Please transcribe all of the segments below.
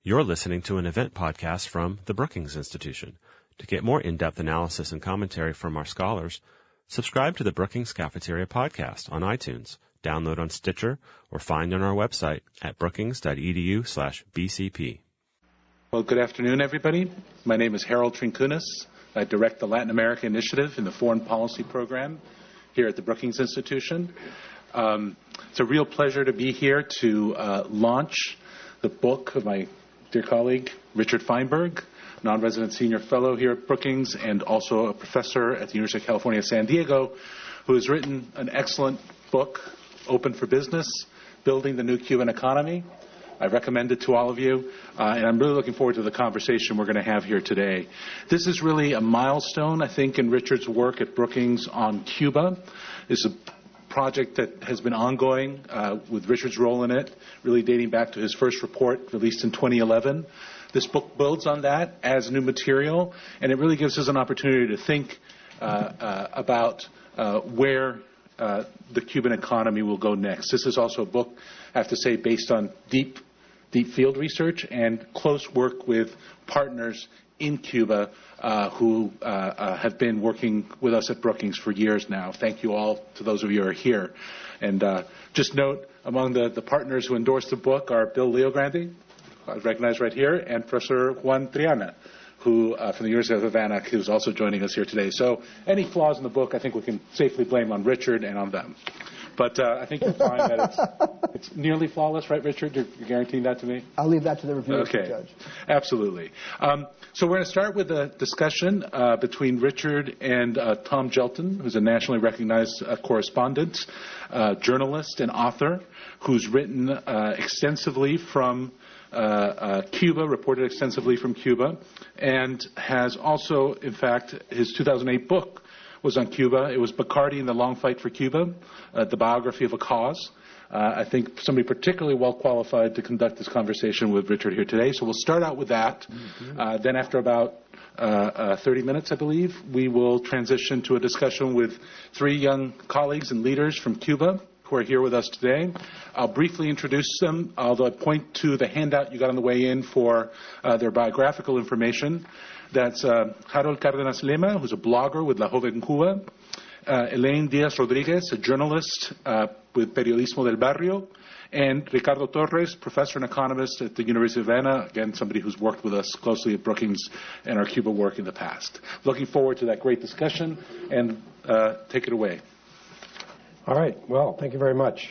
You're listening to an event podcast from the Brookings Institution. To get more in-depth analysis and commentary from our scholars, subscribe to the Brookings Cafeteria podcast on iTunes, download on Stitcher, or find on our website at brookings.edu/BCP. Well, good afternoon, everybody. My name is Harold Trincunas. I direct the Latin America Initiative in the Foreign Policy Program here at the Brookings Institution. It's a real pleasure to be here to launch the book of my dear colleague, Richard Feinberg, non-resident senior fellow here at Brookings and also a professor at the University of California, San Diego, who has written an excellent book, Open for Business, Building the New Cuban Economy. I recommend it to all of you, and I'm really looking forward to the conversation we're going to have here today. This is really a milestone, I think, in Richard's work at Brookings on Cuba. It's a project that has been ongoing with Richard's role in it, really dating back to his first report released in 2011. This book builds on that as new material, and it really gives us an opportunity to think about where the Cuban economy will go next. This is also a book, I have to say, based on deep field research and close work with partners in Cuba who have been working with us at Brookings for years now. Thank you all to those of you who are here. And just note, among the partners who endorsed the book are Bill Leogrande, recognized right here, and Professor Juan Triana, who from the University of Havana, who's also joining us here today. So any flaws in the book, I think we can safely blame on Richard and on them. But I think you'll find that it's nearly flawless, right, Richard? You're guaranteeing that to me? I'll leave that to the reviewers to judge. Absolutely. So we're going to start with a discussion between Richard and Tom Gelton, who's a nationally recognized correspondent, journalist, and author, who's written extensively from Cuba, reported extensively from Cuba, and has also, in fact, his 2008 book was on Cuba. It was Bacardi and the Long Fight for Cuba, the biography of a cause. I think somebody particularly well qualified to conduct this conversation with Richard here today. So we'll start out with that. Then after about 30 minutes, I believe, we will transition to a discussion with three young colleagues and leaders from Cuba who are here with us today. I'll briefly introduce them, although I point to the handout you got on the way in for their biographical information. That's Harold Cárdenas Lema, who's a blogger with La Joven Cuba, Elaine Diaz Rodriguez, a journalist with Periodismo del Barrio, and Ricardo Torres, professor and economist at the University of Havana, again, somebody who's worked with us closely at Brookings and our Cuba work in the past. Looking forward to that great discussion, and take it away. All right. Well, thank you very much.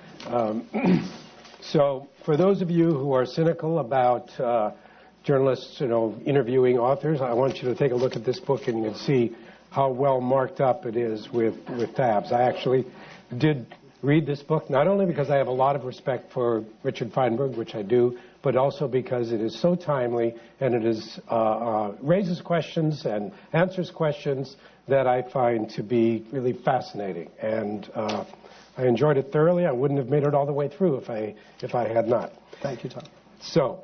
So for those of you who are cynical about journalists, interviewing authors, I want you to take a look at this book and you can see how well marked up it is with tabs. I actually did read this book, not only because I have a lot of respect for Richard Feinberg, which I do, but also because it is so timely and it is raises questions and answers questions that I find to be really fascinating. And I enjoyed it thoroughly. I wouldn't have made it all the way through if I had not. Thank you, Tom. So,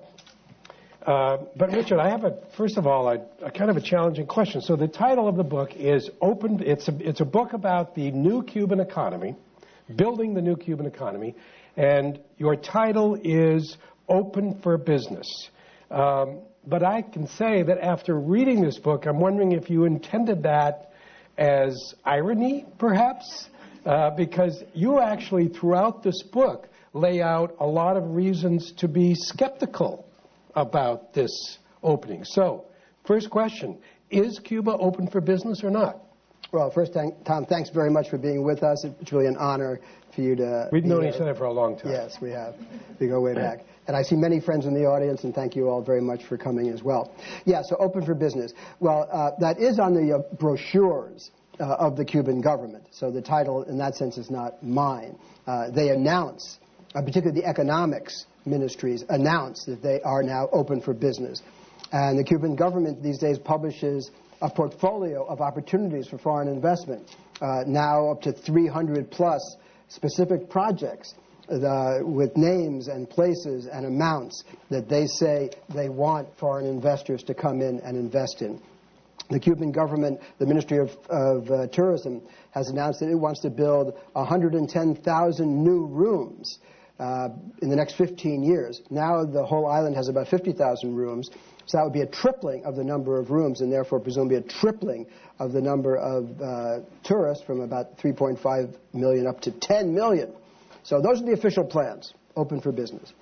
but Richard, I have first of all, a kind of a challenging question. So the title of the book is Open. It's a book about the new Cuban economy, building the new Cuban economy, and your title is Open for Business. But I can say that after reading this book, I'm wondering if you intended that as irony, perhaps, because you actually, throughout this book, lay out a lot of reasons to be skeptical about this opening. So, first question, is Cuba open for business or not? Well, first, Tom, thanks very much for being with us. It's really an honor for you to... We've known each other for a long time. Yes, we have. We go way back. And I see many friends in the audience, and thank you all very much for coming as well. Yeah, so Open for Business. Well, that is on the brochures of the Cuban government. So the title, in that sense, is not mine. They announce, particularly the economics ministries, announce that they are now open for business. And the Cuban government these days publishes a portfolio of opportunities for foreign investment, now up to 300 plus specific projects with names and places and amounts that they say they want foreign investors to come in and invest in. The Cuban government, the Ministry of Tourism, has announced that it wants to build 110,000 new rooms in the next 15 years. Now the whole island has about 50,000 rooms, so that would be a tripling of the number of rooms, and therefore presumably a tripling of the number of tourists from about 3.5 million up to 10 million. So those are the official plans, open for business.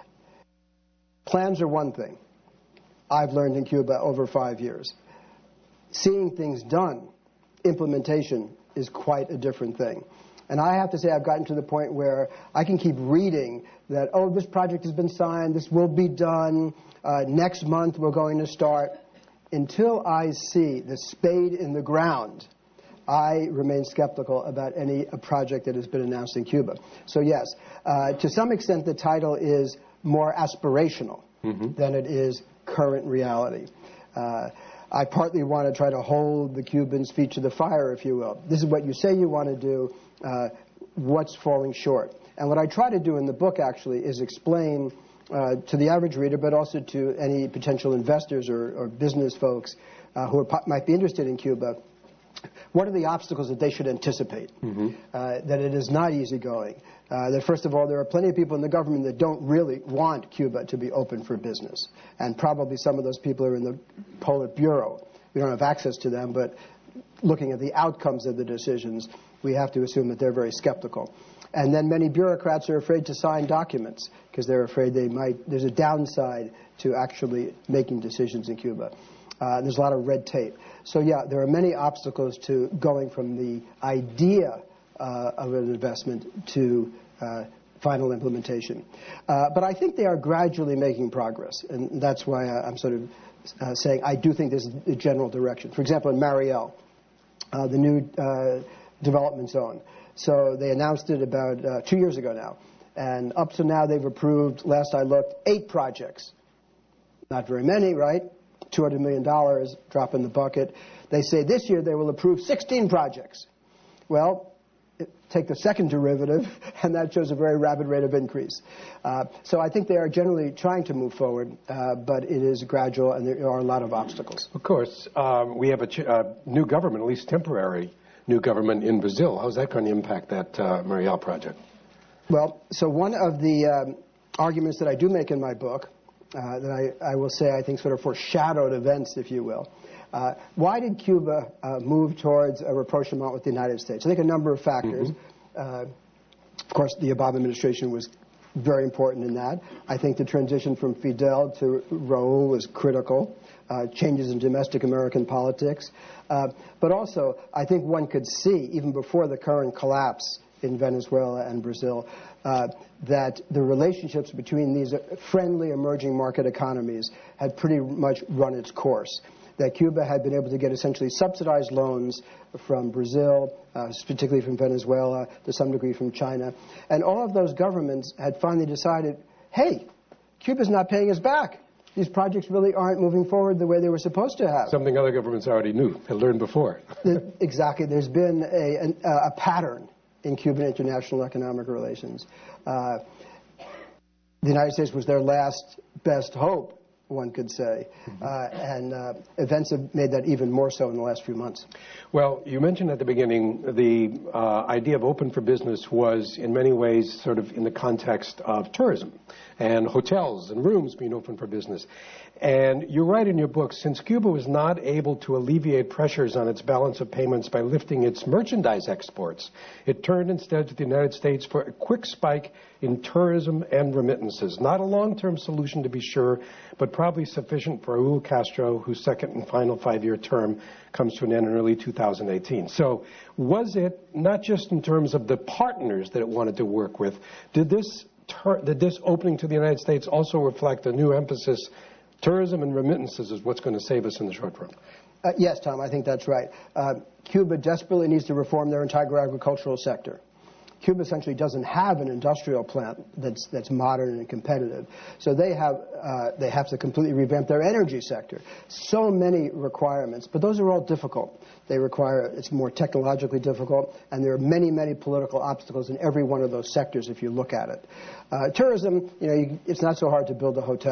Plans are one thing. I've learned in Cuba over 5 years. Seeing things done, implementation, is quite a different thing. And I have to say I've gotten to the point where I can keep reading that, oh, this project has been signed, this will be done, next month we're going to start. Until I see the spade in the ground, I remain skeptical about any project that has been announced in Cuba. So yes, to some extent the title is more aspirational than it is current reality. I partly want to try to hold the Cubans' feet to the fire, if you will. This is what you say you want to do, what's falling short. And what I try to do in the book, actually, is explain to the average reader, but also to any potential investors or business folks who might be interested in Cuba, what are the obstacles that they should anticipate? That it is not easygoing. That, first of all, there are plenty of people in the government that don't really want Cuba to be open for business. And probably some of those people are in the Politburo. We don't have access to them, but looking at the outcomes of the decisions, we have to assume that they're very skeptical. And then many bureaucrats are afraid to sign documents because they're afraid there's a downside to actually making decisions in Cuba. There's a lot of red tape. So, yeah, there are many obstacles to going from the idea of an investment to final implementation. But I think they are gradually making progress, and that's why I'm sort of saying I do think this is the general direction. For example, in Mariel, the new development zone. So they announced it about 2 years ago now. And up to now they've approved, last I looked, 8 projects. Not very many, right? $200 million, drop in the bucket. They say this year they will approve 16 projects. Well, take the second derivative, and that shows a very rapid rate of increase. So I think they are generally trying to move forward, but it is gradual, and there are a lot of obstacles. Of course, we have a new government, at least temporary new government in Brazil. How's that going to impact that Mariel project? Well, so one of the arguments that I do make in my book, that I will say I think sort of foreshadowed events, if you will. Why did Cuba move towards a rapprochement with the United States? I think a number of factors. Of course, the Obama administration was very important in that. I think the transition from Fidel to Raul was critical. Changes in domestic American politics. But also, I think one could see, even before the current collapse in Venezuela and Brazil, that the relationships between these friendly emerging market economies had pretty much run its course. That Cuba had been able to get essentially subsidized loans from Brazil, particularly from Venezuela, to some degree from China. And all of those governments had finally decided, hey, Cuba's not paying us back. These projects really aren't moving forward the way they were supposed to have. Something other governments already knew, had learned before. Exactly. There's been a pattern in Cuban international economic relations. The United States was their last best hope, one could say. And events have made that even more so in the last few months. Well, you mentioned at the beginning the idea of open for business was in many ways sort of in the context of tourism and hotels and rooms being open for business. And you write in your book, since Cuba was not able to alleviate pressures on its balance of payments by lifting its merchandise exports, it turned instead to the United States for a quick spike in tourism and remittances. Not a long-term solution, to be sure, but probably sufficient for Raul Castro, whose second and final 5-year term comes to an end in early 2018. So was it not just in terms of the partners that it wanted to work with, did this opening to the United States also reflect a new emphasis? Tourism and remittances is what's going to save us in the short run. Yes, Tom, I think that's right. Cuba desperately needs to reform their entire agricultural sector. Cuba essentially doesn't have an industrial plant that's modern and competitive. So they have to completely revamp their energy sector. So many requirements, but those are all difficult. It's more technologically difficult, and there are many, many political obstacles in every one of those sectors if you look at it. Tourism, it's not so hard to build a hotel.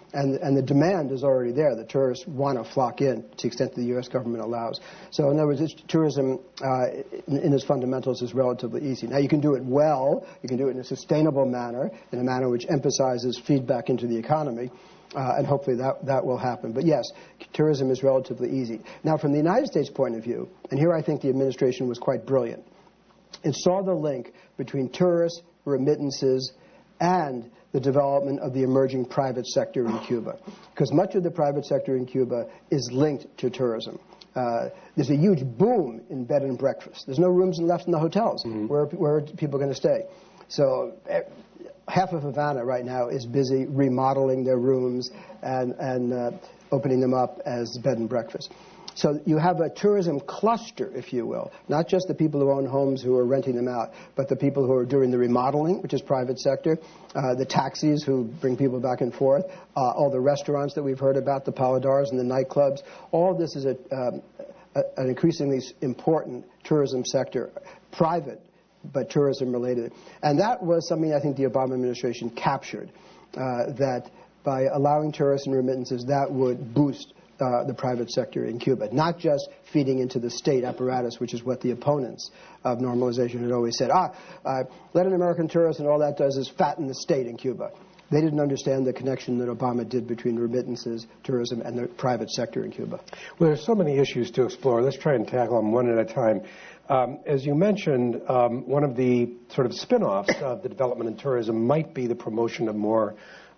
And the demand is already there. The tourists want to flock in to the extent that the U.S. government allows. So in other words, tourism in its fundamentals is relatively easy. Now, you can do it well. You can do it in a sustainable manner, in a manner which emphasizes feedback into the economy. And hopefully that will happen. But yes, tourism is relatively easy. Now, from the United States point of view, and here I think the administration was quite brilliant, it saw the link between tourists, remittances, and the development of the emerging private sector in Cuba. Because much of the private sector in Cuba is linked to tourism. There's a huge boom in bed and breakfast. There's no rooms left in the hotels. Where are people going to stay? So half of Havana right now is busy remodeling their rooms and opening them up as bed and breakfast. So you have a tourism cluster, if you will, not just the people who own homes who are renting them out, but the people who are doing the remodeling, which is private sector, the taxis who bring people back and forth, all the restaurants that we've heard about, the paladars and the nightclubs. All this is an increasingly important tourism sector, private, but tourism related. And that was something I think the Obama administration captured, that by allowing tourists and remittances, that would boost the private sector in Cuba, not just feeding into the state apparatus, which is what the opponents of normalization had always said. Let an American tourist and all that does is fatten the state in Cuba. They didn't understand the connection that Obama did between remittances, tourism, and the private sector in Cuba. Well, there's so many issues to explore. Let's try and tackle them one at a time. As you mentioned, one of the sort of spin-offs of the development in tourism might be the promotion of more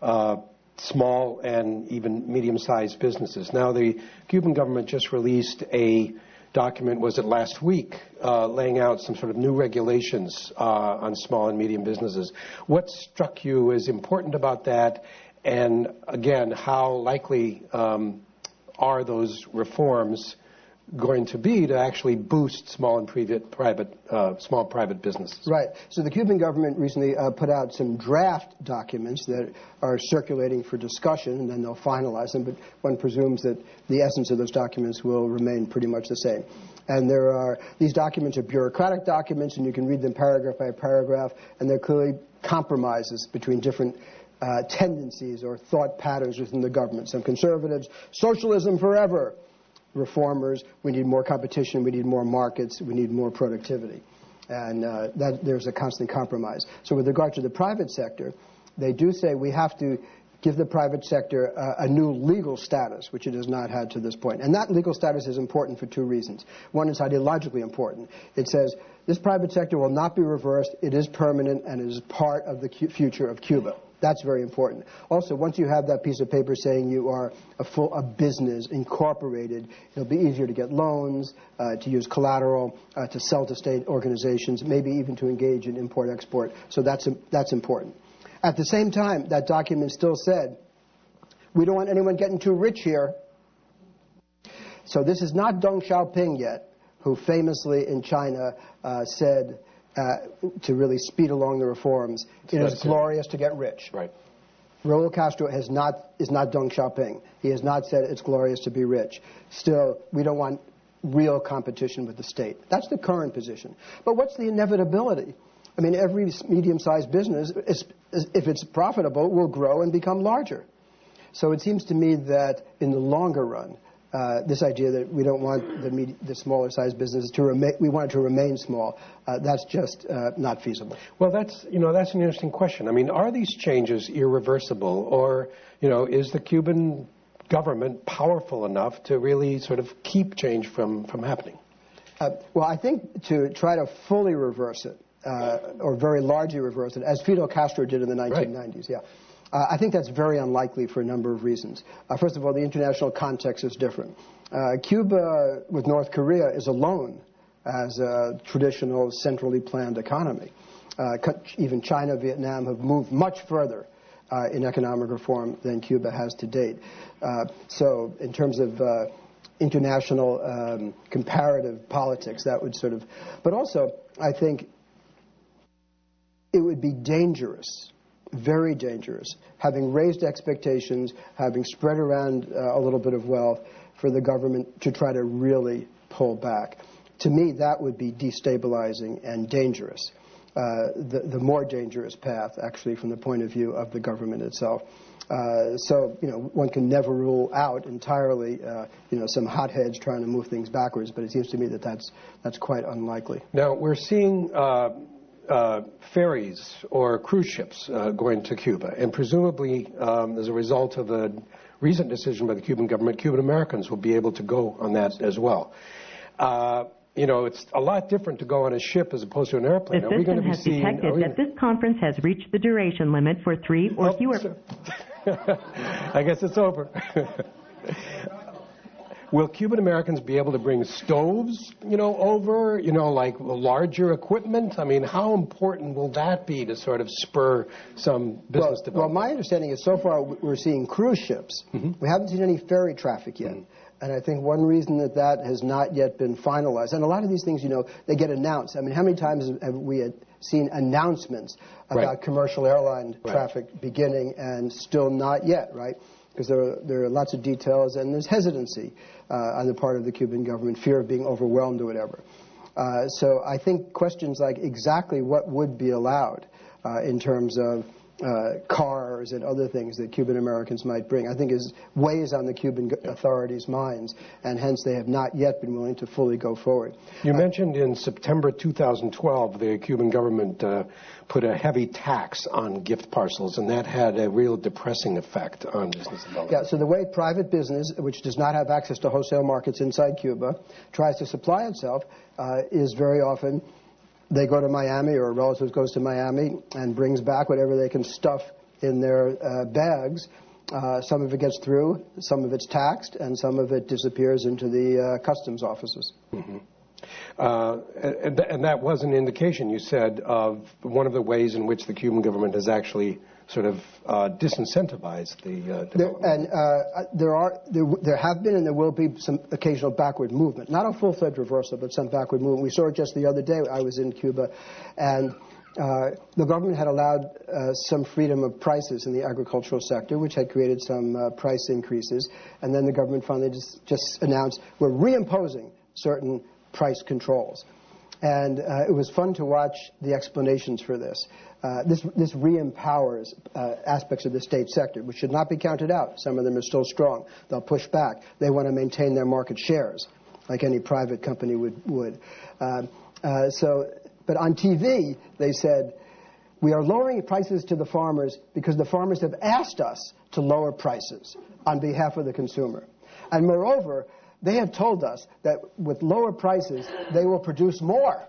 small and even medium-sized businesses. Now, the Cuban government just released a document, was it last week, laying out some sort of new regulations on small and medium businesses. What struck you as important about that? And again, how likely are those reforms going to be to actually boost small and private businesses? Right. So the Cuban government recently put out some draft documents that are circulating for discussion, and then they'll finalize them. But one presumes that the essence of those documents will remain pretty much the same. And these documents are bureaucratic documents, and you can read them paragraph by paragraph, and they're clearly compromises between different tendencies or thought patterns within the government. Some conservatives, socialism forever. Reformers, we need more competition, we need more markets, we need more productivity. And there's a constant compromise. So with regard to the private sector, they do say we have to give the private sector a new legal status, which it has not had to this point. And that legal status is important for two reasons. One is ideologically important. It says this private sector will not be reversed, it is permanent, and it is part of the future of Cuba. That's very important. Also, once you have that piece of paper saying you are a business incorporated, it'll be easier to get loans, to use collateral, to sell to state organizations, maybe even to engage in import-export. So that's important. At the same time, that document still said, we don't want anyone getting too rich here. So this is not Deng Xiaoping yet, who famously in China said, to really speed along the reforms, it is glorious to get rich. Right. Raul Castro is not Deng Xiaoping. He has not said it's glorious to be rich. Still, we don't want real competition with the state. That's the current position. But what's the inevitability? I mean, every medium-sized business, if it's profitable, will grow and become larger. So it seems to me that in the longer run, this idea that we don't want the smaller-sized businesses to remain, we want it to remain small, that's just not feasible. Well, that's an interesting question. I mean, are these changes irreversible, or is the Cuban government powerful enough to really sort of keep change from happening? Well, I think to try to fully reverse it, or very largely reverse it, as Fidel Castro did in the 1990s, right. Yeah. I think that's very unlikely for a number of reasons. First of all, the international context is different. Cuba, with North Korea, is alone as a traditional centrally planned economy. Even China, Vietnam have moved much further in economic reform than Cuba has to date. So in terms of international comparative politics, that would sort of... But also, I think it would be dangerous, very dangerous, having raised expectations, having spread around a little bit of wealth, for the government to try to really pull back. To me, that would be destabilizing and dangerous. The more dangerous path, actually, from the point of view of the government itself. So, one can never rule out entirely, some hotheads trying to move things backwards, but it seems to me that that's quite unlikely. Now, we're seeing ferries or cruise ships going to Cuba, and presumably as a result of a recent decision by the Cuban government, Cuban Americans will be able to go on that as well. It's a lot different to go on a ship as opposed to an airplane. The system has detected that this conference has reached the duration limit for 3 or fewer... I guess it's over. Will Cuban Americans be able to bring stoves, over, like larger equipment? I mean, how important will that be to sort of spur some business development? Well, my understanding is so far we're seeing cruise ships. Mm-hmm. We haven't seen any ferry traffic yet. Mm-hmm. And I think one reason that has not yet been finalized, and a lot of these things, they get announced. I mean, how many times have we seen announcements about commercial airline traffic beginning and still not yet, right? Because there are lots of details and there's hesitancy on the part of the Cuban government, fear of being overwhelmed or whatever. So I think questions like exactly what would be allowed in terms of cars and other things that Cuban Americans might bring, I think weighs on the Cuban authorities' minds, and hence they have not yet been willing to fully go forward. You mentioned in September 2012 the Cuban government put a heavy tax on gift parcels, and that had a real depressing effect on business development. Yeah, so the way private business, which does not have access to wholesale markets inside Cuba, tries to supply itself is very often they go to Miami, or a relative goes to Miami and brings back whatever they can stuff in their bags. Some of it gets through, some of it's taxed, and some of it disappears into the customs offices. Mm-hmm. And that was an indication, you said, of one of the ways in which the Cuban government has actually sort of disincentivized the development. There have been and there will be some occasional backward movement. Not a full-fledged reversal, but some backward movement. We saw it just the other day. I was in Cuba, and the government had allowed some freedom of prices in the agricultural sector, which had created some price increases. And then the government finally just announced, we're reimposing certain price controls. And it was fun to watch the explanations for this. This re-empowers aspects of the state sector, which should not be counted out. Some of them are still strong. They'll push back. They want to maintain their market shares, like any private company would. But on TV, they said, we are lowering prices to the farmers because the farmers have asked us to lower prices on behalf of the consumer. And moreover, they have told us that with lower prices, they will produce more.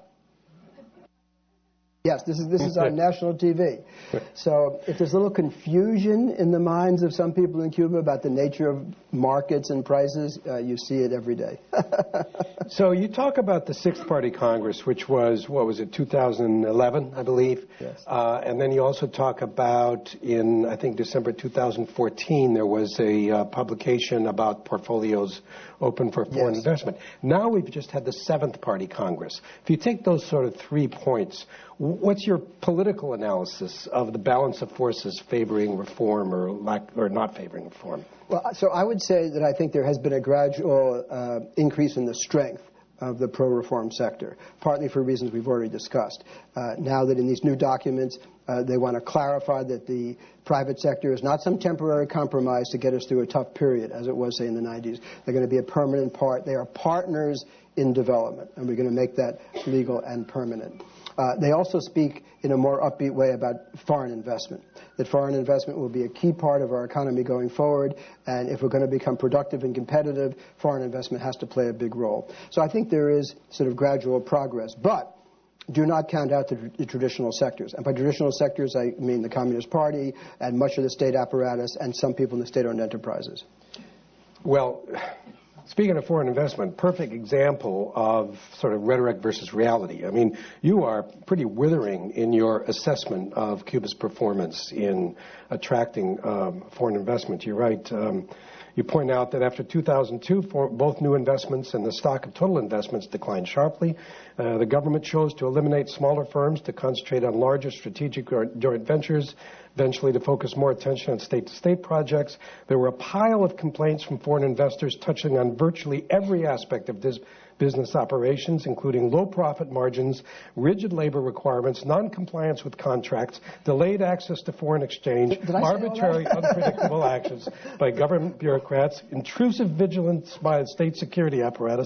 Yes, this is on national TV. So if there's a little confusion in the minds of some people in Cuba about the nature of markets and prices, you see it every day. So you talk about the Sixth Party Congress, which was, 2011, I believe? Yes. And then you also talk about in, I think, December 2014, there was a publication about portfolios open for foreign investment. Now we've just had the Seventh Party Congress. If you take those sort of 3 points, what's your political analysis of the balance of forces favoring reform or not favoring reform? Well, so I would say that I think there has been a gradual increase in the strength of the pro-reform sector, partly for reasons we've already discussed. Now that in these new documents, they want to clarify that the private sector is not some temporary compromise to get us through a tough period, as it was, say, in the 90s. They're going to be a permanent part. They are partners in development, and we're going to make that legal and permanent. They also speak in a more upbeat way about foreign investment, that foreign investment will be a key part of our economy going forward, and if we're going to become productive and competitive, foreign investment has to play a big role. So I think there is sort of gradual progress, but do not count out the traditional sectors. And by traditional sectors, I mean the Communist Party and much of the state apparatus and some people in the state-owned enterprises. Well, speaking of foreign investment, perfect example of sort of rhetoric versus reality. I mean, you are pretty withering in your assessment of Cuba's performance in attracting foreign investment. You write, you point out that after 2002, both new investments and the stock of total investments declined sharply. The government chose to eliminate smaller firms to concentrate on larger strategic joint ventures, eventually to focus more attention on state-to-state projects. There were a pile of complaints from foreign investors touching on virtually every aspect of this business operations, including low profit margins, rigid labor requirements, non-compliance with contracts, delayed access to foreign exchange, arbitrary, unpredictable actions by government bureaucrats, intrusive vigilance by the state security apparatus.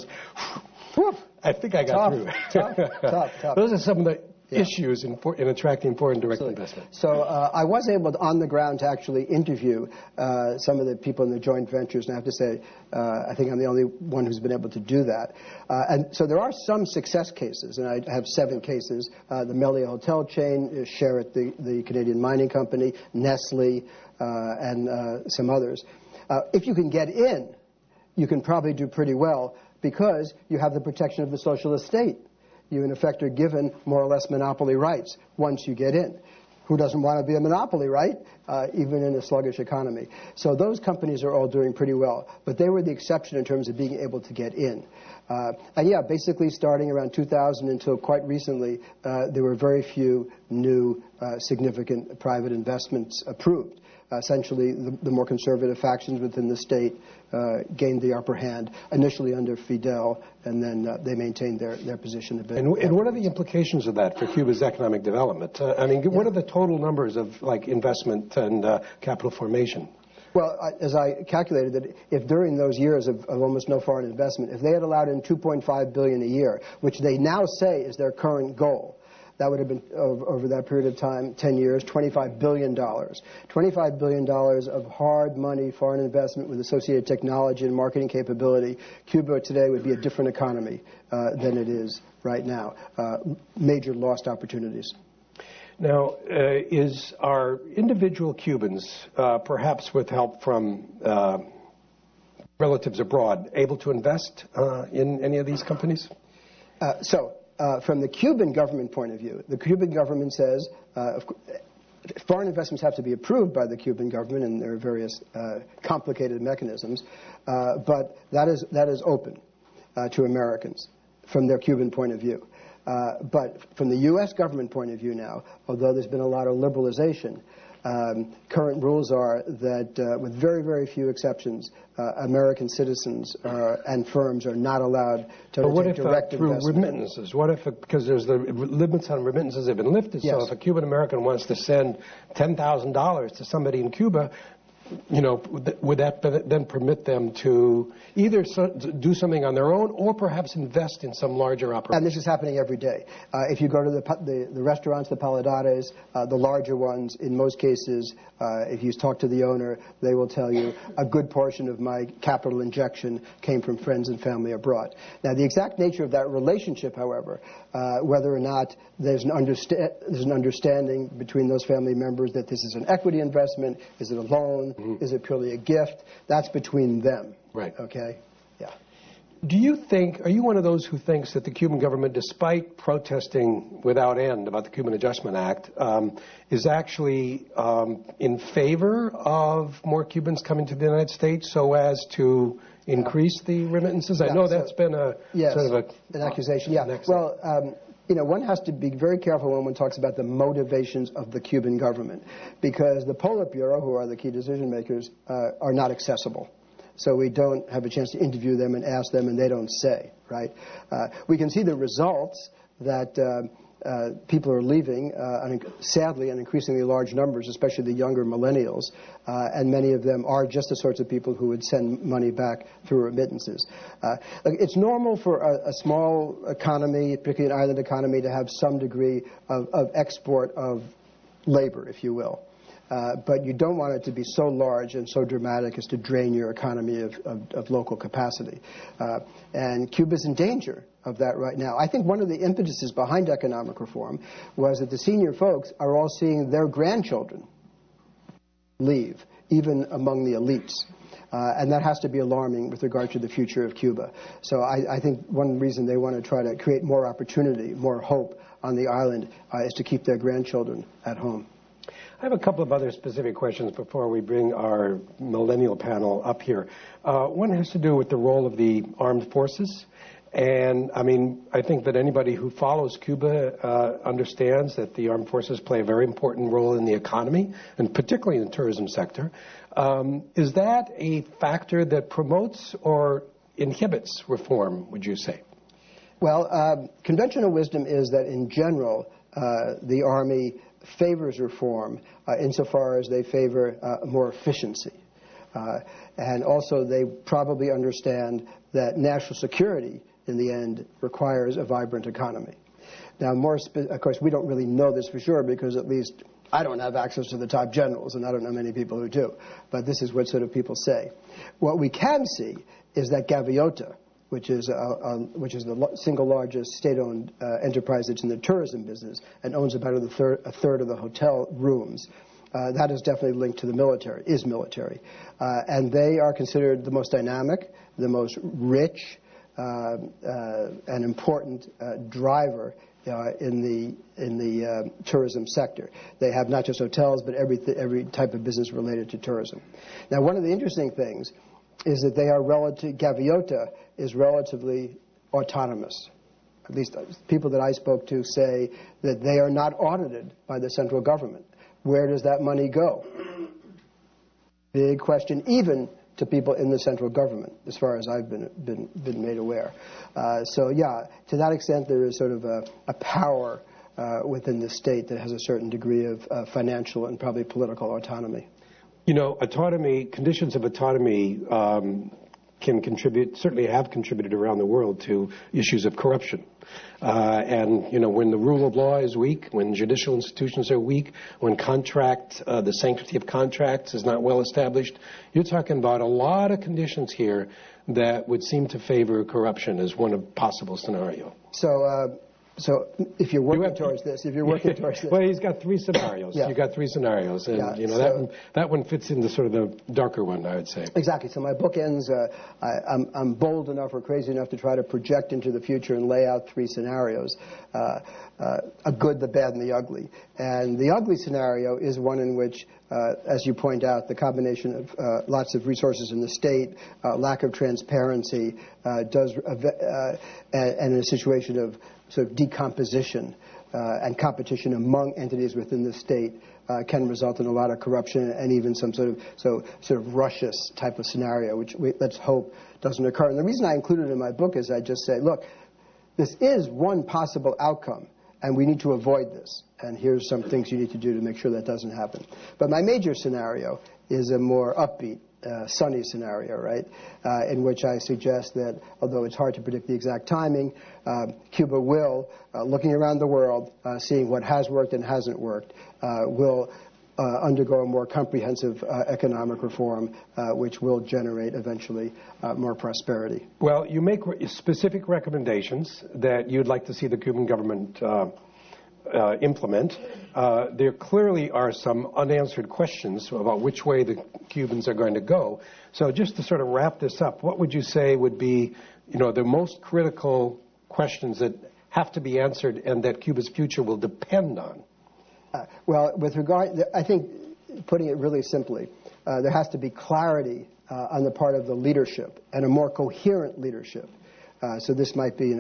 I think I got through. Tough. Those are some of the issues in attracting foreign direct investment. So I was able to, on the ground, to actually interview some of the people in the joint ventures, and I have to say, I think I'm the only one who's been able to do that. And so there are some success cases, and I have 7 cases. The Melia Hotel chain, Sherritt, the Canadian mining company, Nestle, and some others. If you can get in, you can probably do pretty well because you have the protection of the socialist state. You, in effect, are given more or less monopoly rights once you get in. Who doesn't want to be a monopoly, right? Even in a sluggish economy. So those companies are all doing pretty well. But they were the exception in terms of being able to get in. And yeah, basically starting around 2000 until quite recently, there were very few new significant private investments approved. Essentially, the more conservative factions within the state gained the upper hand, initially under Fidel, and then they maintained their position a bit. And what are the implications of that for Cuba's economic development? What are the total numbers of investment and capital formation? Well, as I calculated that if during those years of almost no foreign investment, if they had allowed in $2.5 billion a year, which they now say is their current goal, that would have been, over that period of time, 10 years, $25 billion. $25 billion of hard money foreign investment with associated technology and marketing capability. Cuba today would be a different economy than it is right now. Major lost opportunities. Now, are individual Cubans, perhaps with help from relatives abroad, able to invest in any of these companies? From the Cuban government point of view, the Cuban government says foreign investments have to be approved by the Cuban government, and there are various complicated mechanisms, but that is open to Americans from their Cuban point of view. But from the U.S. government point of view now, although there's been a lot of liberalization, current rules are that, with very, very few exceptions, American citizens and firms are not allowed to take direct investment. But what if through remittances? What if, because there's the limits on remittances have been lifted, so if a Cuban American wants to send $10,000 to somebody in Cuba, would that then permit them to either do something on their own or perhaps invest in some larger operation? And this is happening every day. If you go to the restaurants, the Paladares, the larger ones, in most cases, if you talk to the owner, they will tell you a good portion of my capital injection came from friends and family abroad. Now, the exact nature of that relationship, however, whether or not there's an understanding between those family members that this is an equity investment, is it a loan, is it purely a gift, that's between them. Right. Okay? Yeah. Are you one of those who thinks that the Cuban government, despite protesting without end about the Cuban Adjustment Act, is actually in favor of more Cubans coming to the United States so as to increase the remittances? I know that's been sort of an accusation. Yeah. Well, one has to be very careful when one talks about the motivations of the Cuban government, because the Politburo, who are the key decision makers, are not accessible. So we don't have a chance to interview them and ask them, and they don't say, right? We can see the results that people are leaving, sadly, in increasingly large numbers, especially the younger millennials, and many of them are just the sorts of people who would send money back through remittances. It's normal for a small economy, particularly an island economy, to have some degree of export of labor, if you will. But you don't want it to be so large and so dramatic as to drain your economy of local capacity. And Cuba's in danger of that right now. I think one of the impetuses behind economic reform was that the senior folks are all seeing their grandchildren leave, even among the elites. And that has to be alarming with regard to the future of Cuba. So I think one reason they want to try to create more opportunity, more hope on the island is to keep their grandchildren at home. I have a couple of other specific questions before we bring our millennial panel up here. One has to do with the role of the armed forces. And, I think that anybody who follows Cuba understands that the armed forces play a very important role in the economy, and particularly in the tourism sector. Is that a factor that promotes or inhibits reform, would you say? Well, conventional wisdom is that in general, the Army favors reform insofar as they favor more efficiency. And also they probably understand that national security, in the end, requires a vibrant economy. Now, of course, we don't really know this for sure because at least I don't have access to the top generals, and I don't know many people who do. But this is what sort of people say. What we can see is that Gaviota, which is the single largest state-owned enterprise that's in the tourism business and owns about a third of the hotel rooms, that is definitely linked to the military, is military. And they are considered the most dynamic, the most rich, and important driver in the tourism sector. They have not just hotels, but every type of business related to tourism. Now, one of the interesting things is that Gaviota is relatively autonomous. At least people that I spoke to say that they are not audited by the central government. Where does that money go? Big question, even to people in the central government, as far as I've been made aware. So yeah, to that extent, there is sort of a power within the state that has a certain degree of financial and probably political autonomy. You know, conditions of autonomy can contribute, certainly have contributed around the world to issues of corruption. And, you know, when the rule of law is weak, when judicial institutions are weak, when the sanctity of contracts is not well established, you're talking about a lot of conditions here that would seem to favor corruption as one of possible scenario. So if you're working towards this, well, he's got three scenarios. Yeah. You've got three scenarios, and yeah, you know that one fits into sort of the darker one, I would say. Exactly. So my book ends. I'm bold enough or crazy enough to try to project into the future and lay out three scenarios: a good, the bad, and the ugly. And the ugly scenario is one in which, as you point out, the combination of lots of resources in the state, lack of transparency, and in a situation of sort of decomposition and competition among entities within the state can result in a lot of corruption and even some sort of Russia's type of scenario, which let's hope doesn't occur. And the reason I included it in my book is I just say, look, this is one possible outcome, and we need to avoid this. And here's some things you need to do to make sure that doesn't happen. But my major scenario is a more upbeat, sunny scenario, right, in which I suggest that, although it's hard to predict the exact timing, Cuba will, looking around the world, seeing what has worked and hasn't worked, will undergo a more comprehensive economic reform, which will generate eventually more prosperity. Well, you make specific recommendations that you'd like to see the Cuban government implement. There clearly are some unanswered questions about which way the Cubans are going to go. So just to sort of wrap this up, what would you say would be, you know, the most critical questions that have to be answered and that Cuba's future will depend on? Well, with regard, I think, putting it really simply, there has to be clarity on the part of the leadership and a more coherent leadership. So this might be,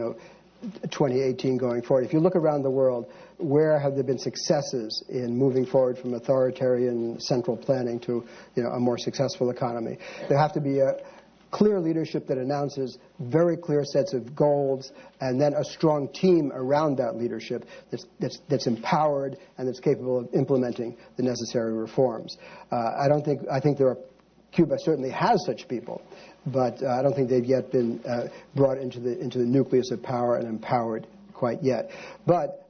2018 going forward. If you look around the world, where have there been successes in moving forward from authoritarian central planning to, a more successful economy? There have to be a clear leadership that announces very clear sets of goals, and then a strong team around that leadership that's empowered and that's capable of implementing the necessary reforms. I think Cuba certainly has such people, but I don't think they've yet been brought into the nucleus of power and empowered quite yet. But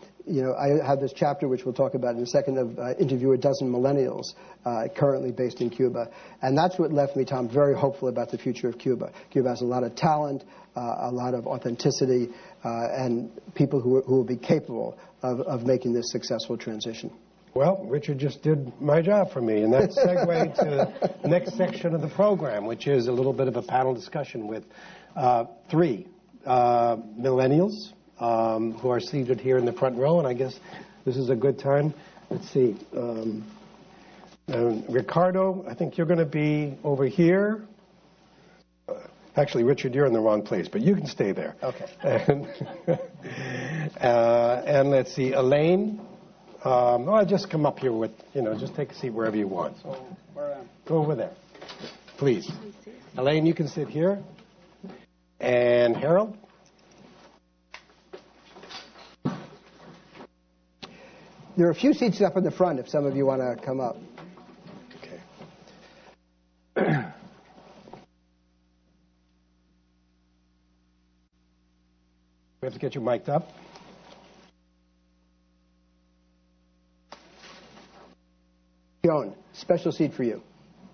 I have this chapter, which we'll talk about in a second, of interview a dozen millennials currently based in Cuba. And that's what left me, Tom, very hopeful about the future of Cuba. Cuba has a lot of talent, a lot of authenticity, and people who will be capable of making this successful transition. Well, Richard just did my job for me, and that's segue to the next section of the program, which is a little bit of a panel discussion with three millennials who are seated here in the front row, and I guess this is a good time. Let's see. Ricardo, I think you're going to be over here. Actually, Richard, you're in the wrong place, but you can stay there. Okay. And let's see, Elaine. Just come up here with, just take a seat wherever you want. So, where am I? Go over there, please. Elaine, you can sit here. And Harold? There are a few seats up in the front if some of you want to come up. Okay. We have to get you mic'd up. Joan, special seat for you.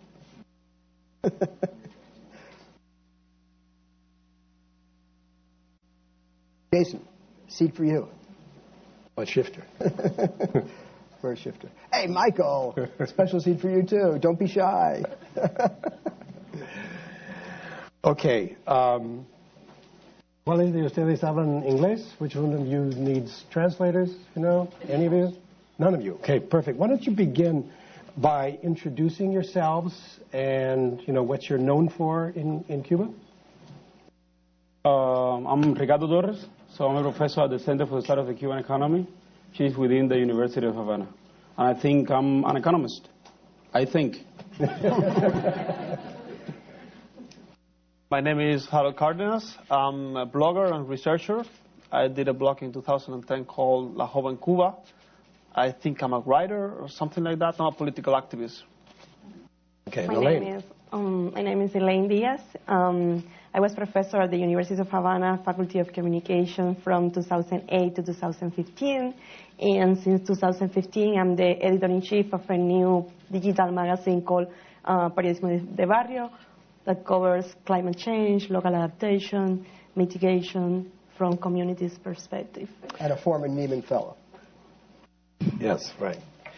Jason, seat for you. What shifter? For a shifter. Hey, Michael, special seat for you too. Don't be shy. Okay. ¿Cuáles de ustedes hablan inglés? Which one of you needs translators? You know, any of you? None of you. Okay, perfect. Why don't you begin by introducing yourselves and, you know, what you're known for in Cuba? I'm Ricardo Torres, so I'm a professor at the Center for the Study of the Cuban Economy, which is within the University of Havana. And I think I'm an economist. I think. My name is Harold Cardenas. I'm a blogger and researcher. I did a blog in 2010 called La Joven Cuba. I think I'm a writer or something like that. I'm a political activist. Okay, My name is Elaine Diaz. I was professor at the University of Havana Faculty of Communication from 2008 to 2015. And since 2015, I'm the editor-in-chief of a new digital magazine called Periodismo de Barrio that covers climate change, local adaptation, mitigation from communities' perspective. And a former Neiman Fellow. Yes, right.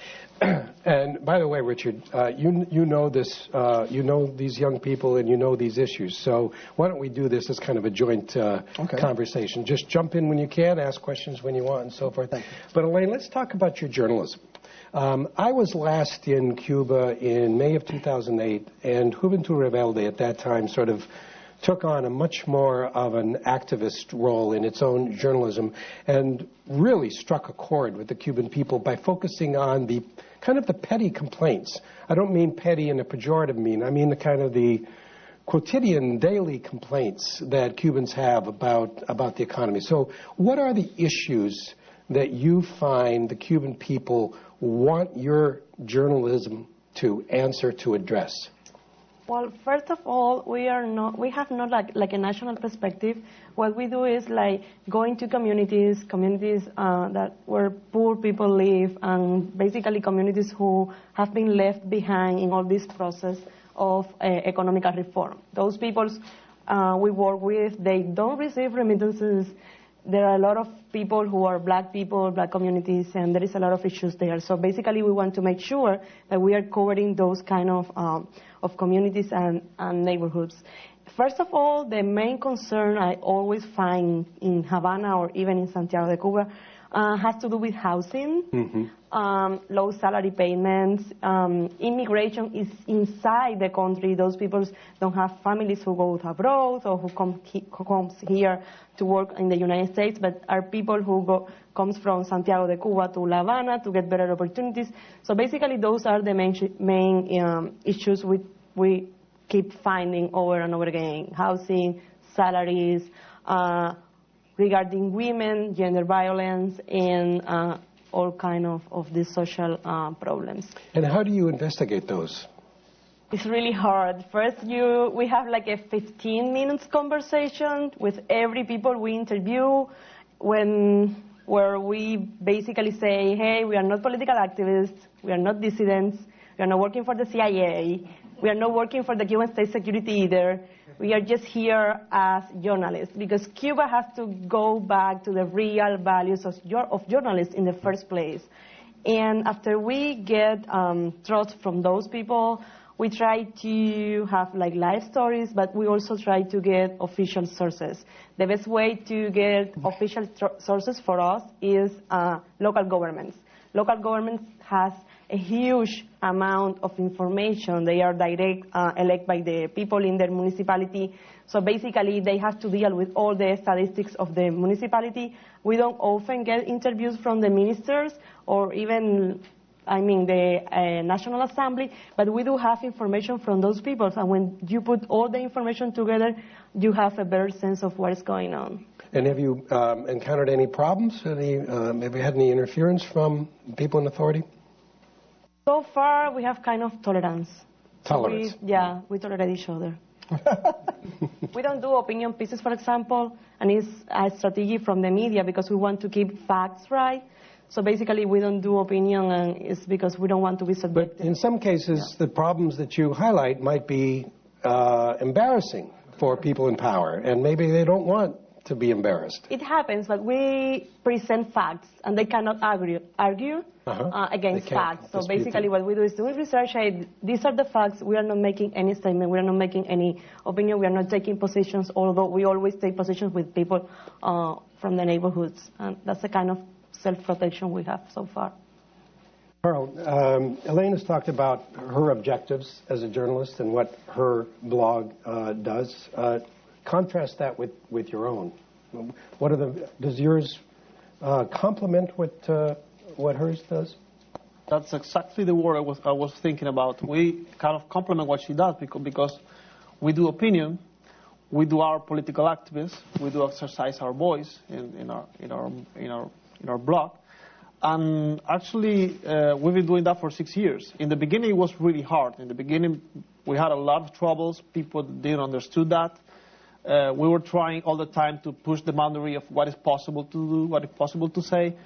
And by the way, Richard, you know this, you know these young people and you know these issues. So why don't we do this as kind of a joint conversation? Just jump in when you can, ask questions when you want, and so forth. But Elaine, let's talk about your journalism. I was last in Cuba in May of 2008, and Juventud Rebelde at that time sort of took on a much more of an activist role in its own journalism and really struck a chord with the Cuban people by focusing on the kind of the petty complaints. I don't mean petty in a pejorative mean. I mean the kind of the quotidian, daily complaints that Cubans have about the economy. So what are the issues that you find the Cuban people want your journalism to answer, to address? Well, first of all, we have not like a national perspective. What we do is like going to communities that where poor people live, and basically communities who have been left behind in all this process of economic reform. Those people we work with, they don't receive remittances. There are a lot of people who are black people, black communities, and there is a lot of issues there. So basically we want to make sure that we are covering those kind of communities and neighborhoods. First of all, the main concern I always find in Havana or even in Santiago de Cuba has to do with housing, low salary payments, immigration is inside the country. Those people don't have families who go abroad or who comes here to work in the United States, but are people who comes from Santiago de Cuba to La Habana to get better opportunities. So basically those are the main issues we keep finding over and over again. Housing, salaries, regarding women, gender violence, and all kind of these social problems. And how do you investigate those? It's really hard. First, we have like a 15 minutes conversation with every people we interview where we basically say, hey, we are not political activists, we are not dissidents, we are not working for the CIA, we are not working for the Cuban state security either. We are just here as journalists because Cuba has to go back to the real values of journalists in the first place. And after we get trust from those people, we try to have like live stories, but we also try to get official sources. The best way to get official sources for us is local governments. Local governments has a huge amount of information. They are direct elected by the people in their municipality. So basically they have to deal with all the statistics of the municipality. We don't often get interviews from the ministers or even National Assembly, but we do have information from those people. And when you put all the information together, you have a better sense of what is going on. And have you encountered any problems? Have you had any interference from people in authority? So far, we have kind of tolerance. Tolerance? We tolerate each other. We don't do opinion pieces, for example, and it's a strategy from the media because we want to keep facts right. So basically, we don't do opinion, and it's because we don't want to be subjective. But in some cases, the problems that you highlight might be embarrassing for people in power, and maybe they don't want to be embarrassed. It happens, but we present facts, and they cannot argue against facts. So basically what we do is do research. These are the facts. We are not making any statement. We are not making any opinion. We are not taking positions, although we always take positions with people from the neighborhoods. And that's the kind of self-protection we have so far. Carl, Elaine has talked about her objectives as a journalist and what her blog does. Contrast that with your own. Does yours complement what hers does? That's exactly the word I was thinking about. We kind of complement what she does because we do opinion, we do our political activism, we do exercise our voice in our blog, and actually we've been doing that for 6 years. In the beginning, it was really hard. In the beginning, we had a lot of troubles. People didn't understand that. We were trying all the time to push the boundary of what is possible to do, what is possible to say,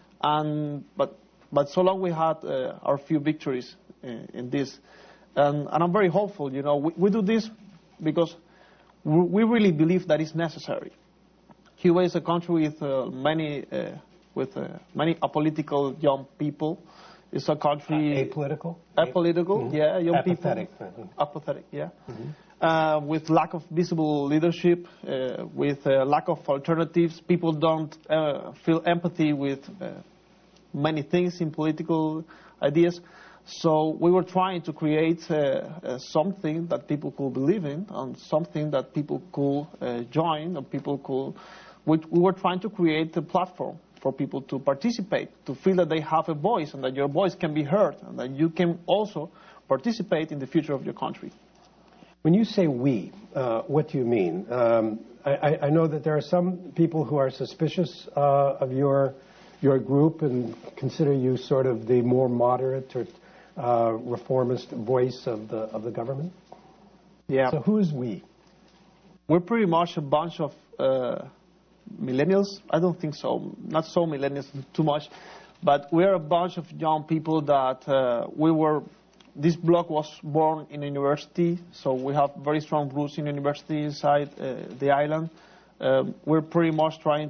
but so long we had our few victories in this, and I'm very hopeful. You know, we do this because we really believe that it's necessary. Cuba is a country with many apolitical young people. It's a country apolitical, mm-hmm. Yeah, young apathetic. People, apathetic, yeah. Mm-hmm. With lack of visible leadership, with lack of alternatives. People don't feel empathy with many things in political ideas. So we were trying to create something that people could believe in, and something that people could join, and people could. We were trying to create a platform for people to participate, to feel that they have a voice, and that your voice can be heard, and that you can also participate in the future of your country. When you say we, what do you mean? I know that there are some people who are suspicious of your group and consider you sort of the more moderate or reformist voice of the government. Yeah. So who is we? We're pretty much a bunch of millennials. I don't think so. Not so millennials too much, but we're a bunch of young people that This blog was born in a university, so we have very strong roots in university inside the island. We're pretty much trying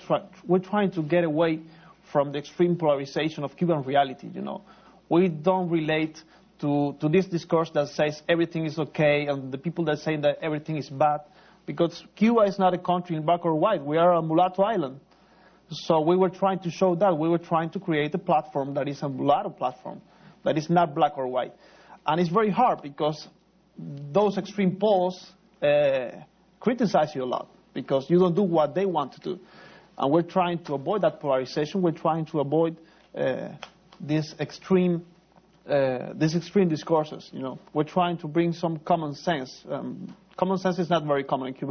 to get away from the extreme polarization of Cuban reality. You know, we don't relate to this discourse that says everything is okay and the people that say that everything is bad, because Cuba is not a country in black or white. We are a mulatto island. So we were trying to show that. We were trying to create a platform that is a mulatto platform, that is not black or white. And it's very hard because those extreme poles criticize you a lot because you don't do what they want to do. And we're trying to avoid that polarization. We're trying to avoid these extreme discourses. You know, we're trying to bring some common sense. Common sense is not very common in Cuba.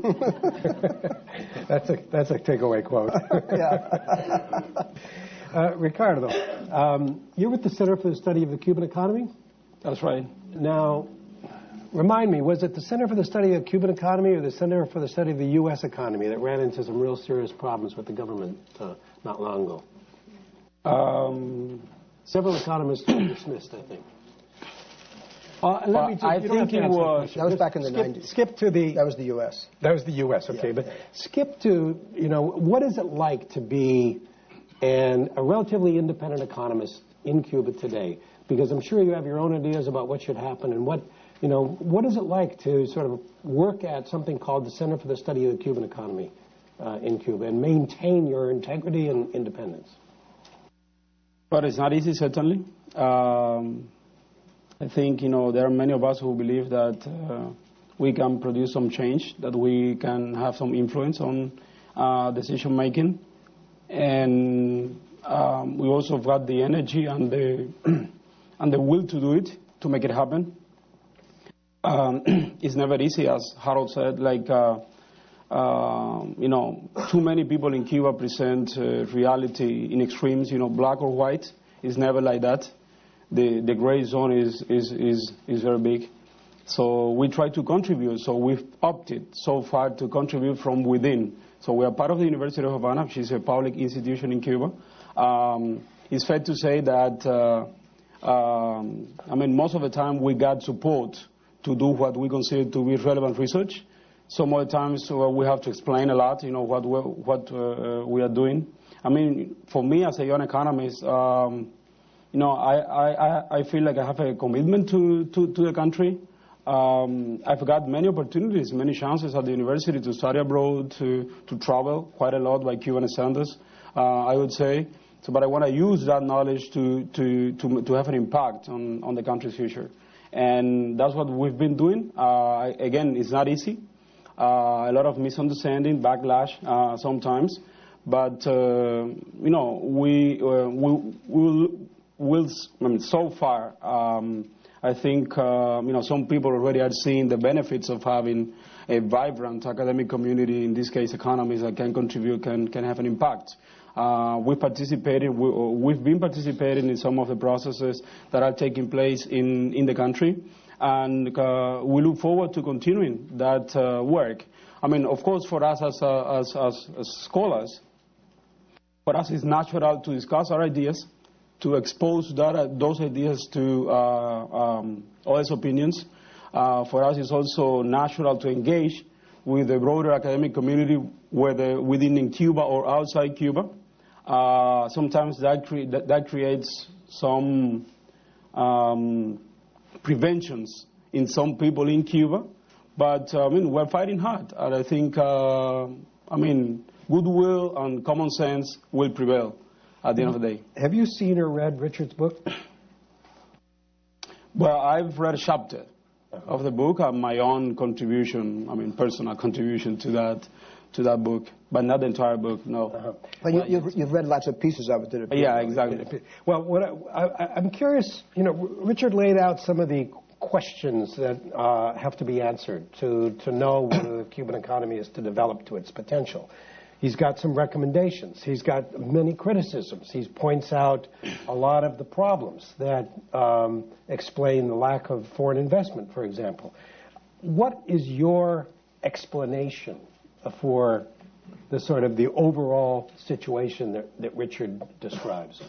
That's a takeaway quote. Ricardo, you're with the Center for the Study of the Cuban Economy? That's right. Now, remind me, was it the Center for the Study of the Cuban Economy or the Center for the Study of the U.S. economy that ran into some real serious problems with the government not long ago? Several economists were dismissed, I think. I think it was... That was back in the 90s. Skip to the... That was the U.S. That was the U.S., okay. Yeah. But skip to, what is it like to be a relatively independent economist in Cuba today? Because I'm sure you have your own ideas about what should happen and what is it like to sort of work at something called the Center for the Study of the Cuban Economy in Cuba and maintain your integrity and independence? But it's not easy, certainly. I think, there are many of us who believe that we can produce some change, that we can have some influence on decision making. And We also got the energy and the and the will to do it, to make it happen. It's never easy, as Harold said. Too many people in Cuba present reality in extremes. Black or white. It's never like that. The gray zone is very big. So we try to contribute. So we've opted so far to contribute from within. So we are part of the University of Havana, which is a public institution in Cuba. It's fair to say that, most of the time we got support to do what we consider to be relevant research. Some other times we have to explain a lot, what we are doing. For me as a young economist, I feel like I have a commitment to the country. I've got many opportunities, many chances at the university to study abroad, to travel quite a lot by Cuban standards, I would say. But I want to use that knowledge to have an impact on the country's future. And that's what we've been doing. Again, it's not easy. A lot of misunderstanding, backlash sometimes. But, so far, I think, some people already are seeing the benefits of having a vibrant academic community, in this case economists, that can contribute, can have an impact. We've been participating in some of the processes that are taking place in the country, and we look forward to continuing that work. Of course, for us as scholars, for us it's natural to discuss our ideas, to expose those ideas to others' opinions. For us, it's also natural to engage with the broader academic community, whether within Cuba or outside Cuba. Sometimes that creates some preventions in some people in Cuba. But, we're fighting hard. And I think, goodwill and common sense will prevail at the end of the day. Have you seen or read Richard's book? Well, I've read a chapter of the book, my own contribution, personal contribution to that book, but not the entire book, no. But you've read lots of pieces of it. Yeah, exactly. Well, I'm curious, Richard laid out some of the questions that have to be answered to know whether the Cuban economy is to develop to its potential. He's got some recommendations. He's got many criticisms. He points out a lot of the problems that explain the lack of foreign investment, for example. What is your explanation for the sort of the overall situation that Richard describes?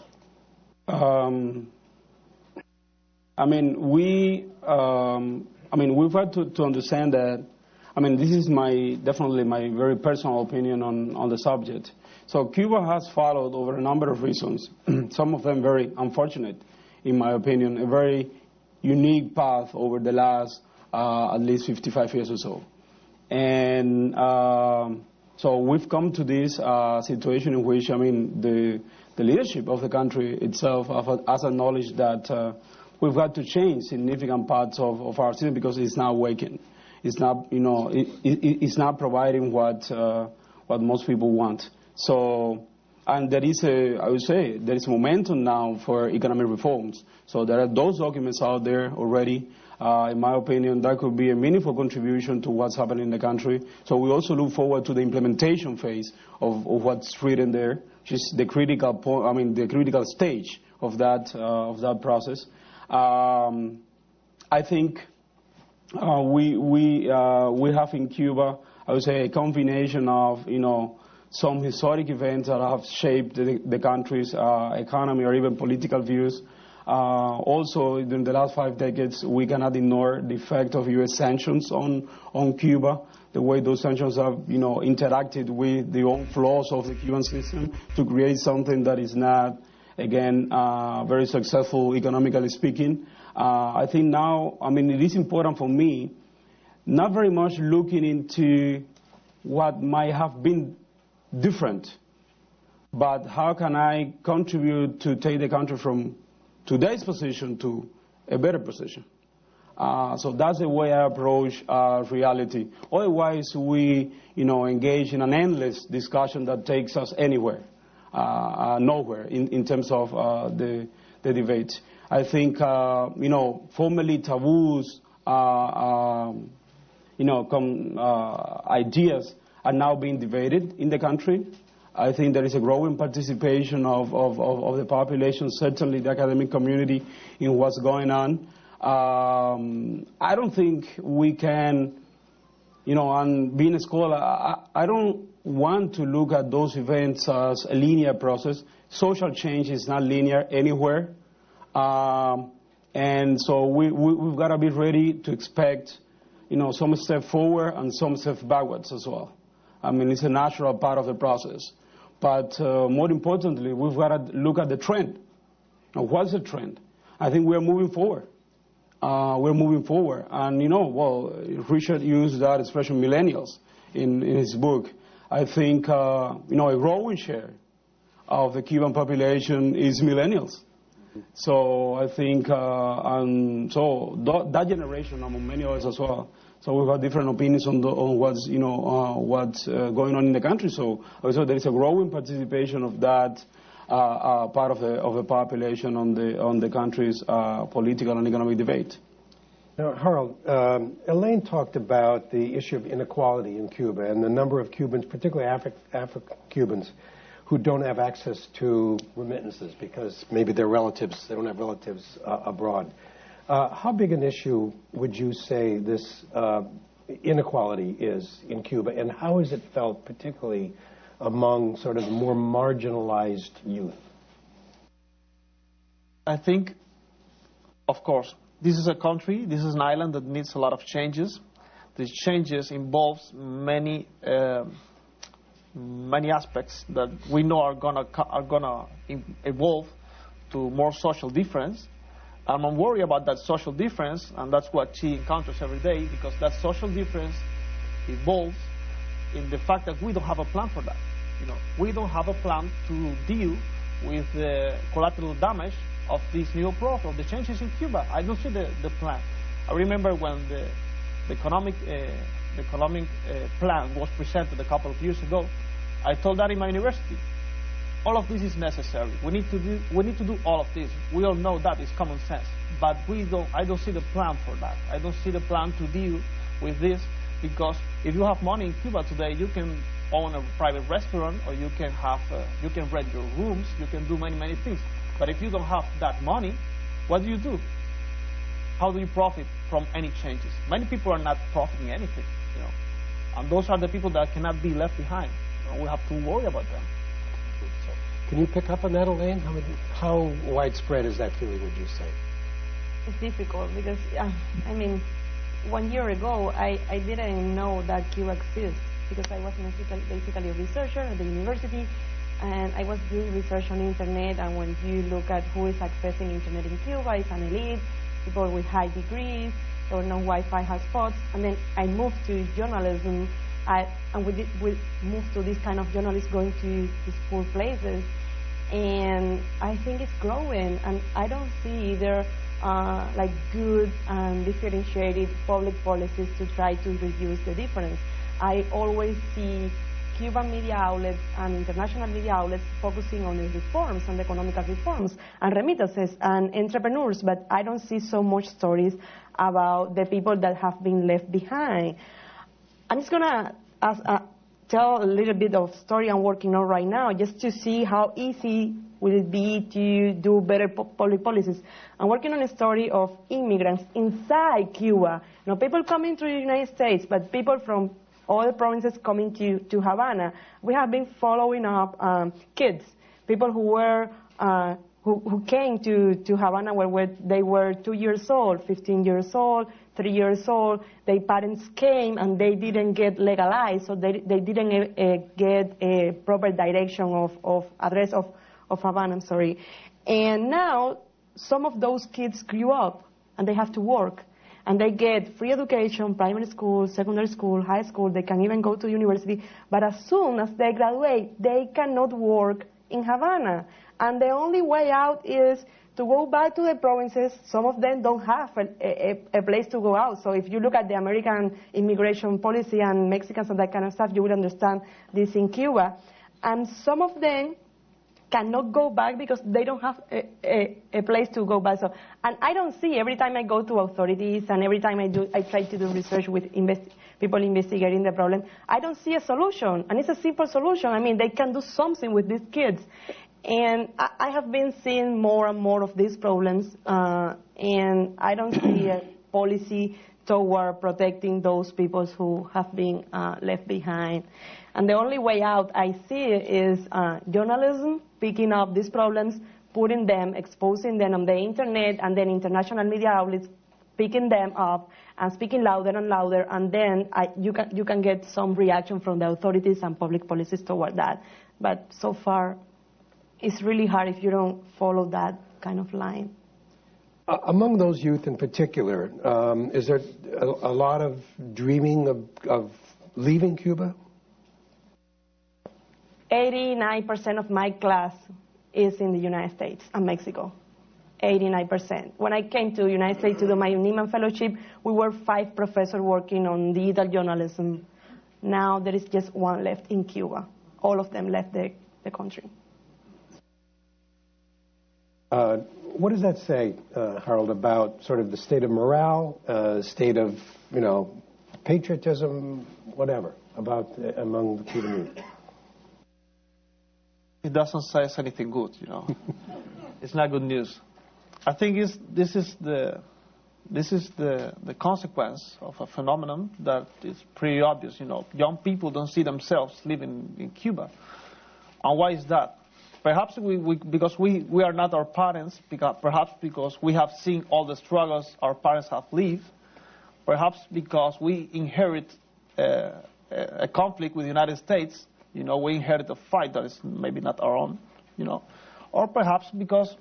We've had to understand that. This is definitely my very personal opinion on the subject. So Cuba has followed, over a number of reasons, some of them very unfortunate, in my opinion, a very unique path over the last at least 55 years or so. And so we've come to this situation in which, the leadership of the country itself has acknowledged that we've got to change significant parts of our system because it's not working. It's not, it's not providing what most people want. So, and there is I would say, there is momentum now for economic reforms. So there are those documents out there already. In my opinion, that could be a meaningful contribution to what's happening in the country. So we also look forward to the implementation phase of what's written there, which is the critical point. The critical stage of that process. I think. We have in Cuba, I would say, a combination of, some historic events that have shaped the country's economy or even political views. Also, in the last 5 decades, we cannot ignore the effect of U.S. sanctions on Cuba, the way those sanctions have, interacted with the own flaws of the Cuban system to create something that is not, again, very successful economically speaking. I think now, it is important for me, not very much looking into what might have been different, but how can I contribute to take the country from today's position to a better position. So that's the way I approach reality. Otherwise, we, engage in an endless discussion that takes us anywhere. nowhere in terms of the debate. I think, formerly taboos, ideas are now being debated in the country. I think there is a growing participation of the population, certainly the academic community, in what's going on. I don't think we can, and being a scholar, I don't want to look at those events as a linear process. Social change is not linear anywhere. And so we've got to be ready to expect, some step forward and some step backwards as well. I mean, it's a natural part of the process. But more importantly, we've got to look at the trend. Now, what's the trend? I think we're moving forward. And, Richard used that expression, millennials, in his book. I think, a growing share of the Cuban population is millennials. So I think, that generation, among many others as well. So we've got different opinions on what's going on in the country. So there is a growing participation of that part of the population on the country's political and economic debate. Now, Harold, Elaine talked about the issue of inequality in Cuba and the number of Cubans, particularly Afro-Cubans, who don't have access to remittances because maybe they don't have relatives abroad. How big an issue would you say this inequality is in Cuba, and how is it felt particularly among sort of the more marginalized youth? I think, of course, this is a country, this is an island that needs a lot of changes. These changes involves many aspects that we know are gonna evolve to more social difference. And I'm worried about that social difference, and that's what she encounters every day, because that social difference evolves in the fact that we don't have a plan for that. We don't have a plan to deal with the collateral damage of this new approach, of the changes in Cuba. I don't see the plan. I remember when the economic plan was presented a couple of years ago. I told that in my university. All of this is necessary. We need to do all of this. We all know that is common sense, but I don't see the plan for that. I don't see the plan to deal with this, because if you have money in Cuba today, you can own a private restaurant, or you can rent your rooms, you can do many things. But if you don't have that money, what do? How do you profit from any changes? Many people are not profiting anything, and those are the people that cannot be left behind. We have to worry about them. Can you pick up on that, Elaine? How widespread is that feeling, would you say? It's difficult because, 1 year ago, I didn't know that Cuba exists, because I was basically a researcher at the university, and I was doing research on the internet, and when you look at who is accessing internet in Cuba, it's an elite, people with high degrees, or no Wi-Fi hotspots, and then I moved to journalism, and we moved to this kind of journalists going to these poor places, and I think it's growing, and I don't see either good and differentiated public policies to try to reduce the difference. I always see Cuban media outlets and international media outlets focusing on the reforms, on the economic reforms and remittances and entrepreneurs, but I don't see so much stories about the people that have been left behind. I'm just going to tell a little bit of story I'm working on right now, just to see how easy will it be to do better public policies. I'm working on a story of immigrants inside Cuba. People coming to the United States, but people from all the provinces coming to Havana. We have been following up kids, people who were who came to Havana where they were 2 years old, 15 years old, 3 years old. Their parents came and they didn't get legalized, so they didn't get a proper direction of address of Havana, I'm sorry. And now some of those kids grew up and they have to work. And they get free education, primary school, secondary school, high school. They can even go to university. But as soon as they graduate, they cannot work in Havana. And the only way out is to go back to the provinces. Some of them don't have a place to go out. So if you look at the American immigration policy and Mexicans and that kind of stuff, you will understand this in Cuba. And some of them cannot go back because they don't have a place to go back. So, and I don't see, every time I go to authorities and every time I try to do research with people investigating the problem, I don't see a solution. And it's a simple solution. I mean, they can do something with these kids. And I have been seeing more and more of these problems, and I don't see a policy toward protecting those people who have been left behind. And the only way out I see is journalism picking up these problems, putting them, exposing them on the internet, and then international media outlets picking them up and speaking louder and louder, and then you can get some reaction from the authorities and public policies toward that. But so far, it's really hard if you don't follow that kind of line. Among those youth in particular, is there a lot of dreaming of leaving Cuba? 89% of my class is in the United States and Mexico. 89%. When I came to the United States to do my Nieman Fellowship, we were 5 professors working on digital journalism. Now there is just 1 left in Cuba. All of them left the country. What does that say, Harold, about sort of the state of morale, state of, patriotism, whatever, among the Cuban youth? It doesn't say anything good, It's not good news. I think this is the consequence of a phenomenon that is pretty obvious. Young people don't see themselves living in Cuba. And why is that? Perhaps because we are not our parents, perhaps because we have seen all the struggles our parents have lived, perhaps because we inherit a conflict with the United States. We inherit a fight that is maybe not our own, or perhaps because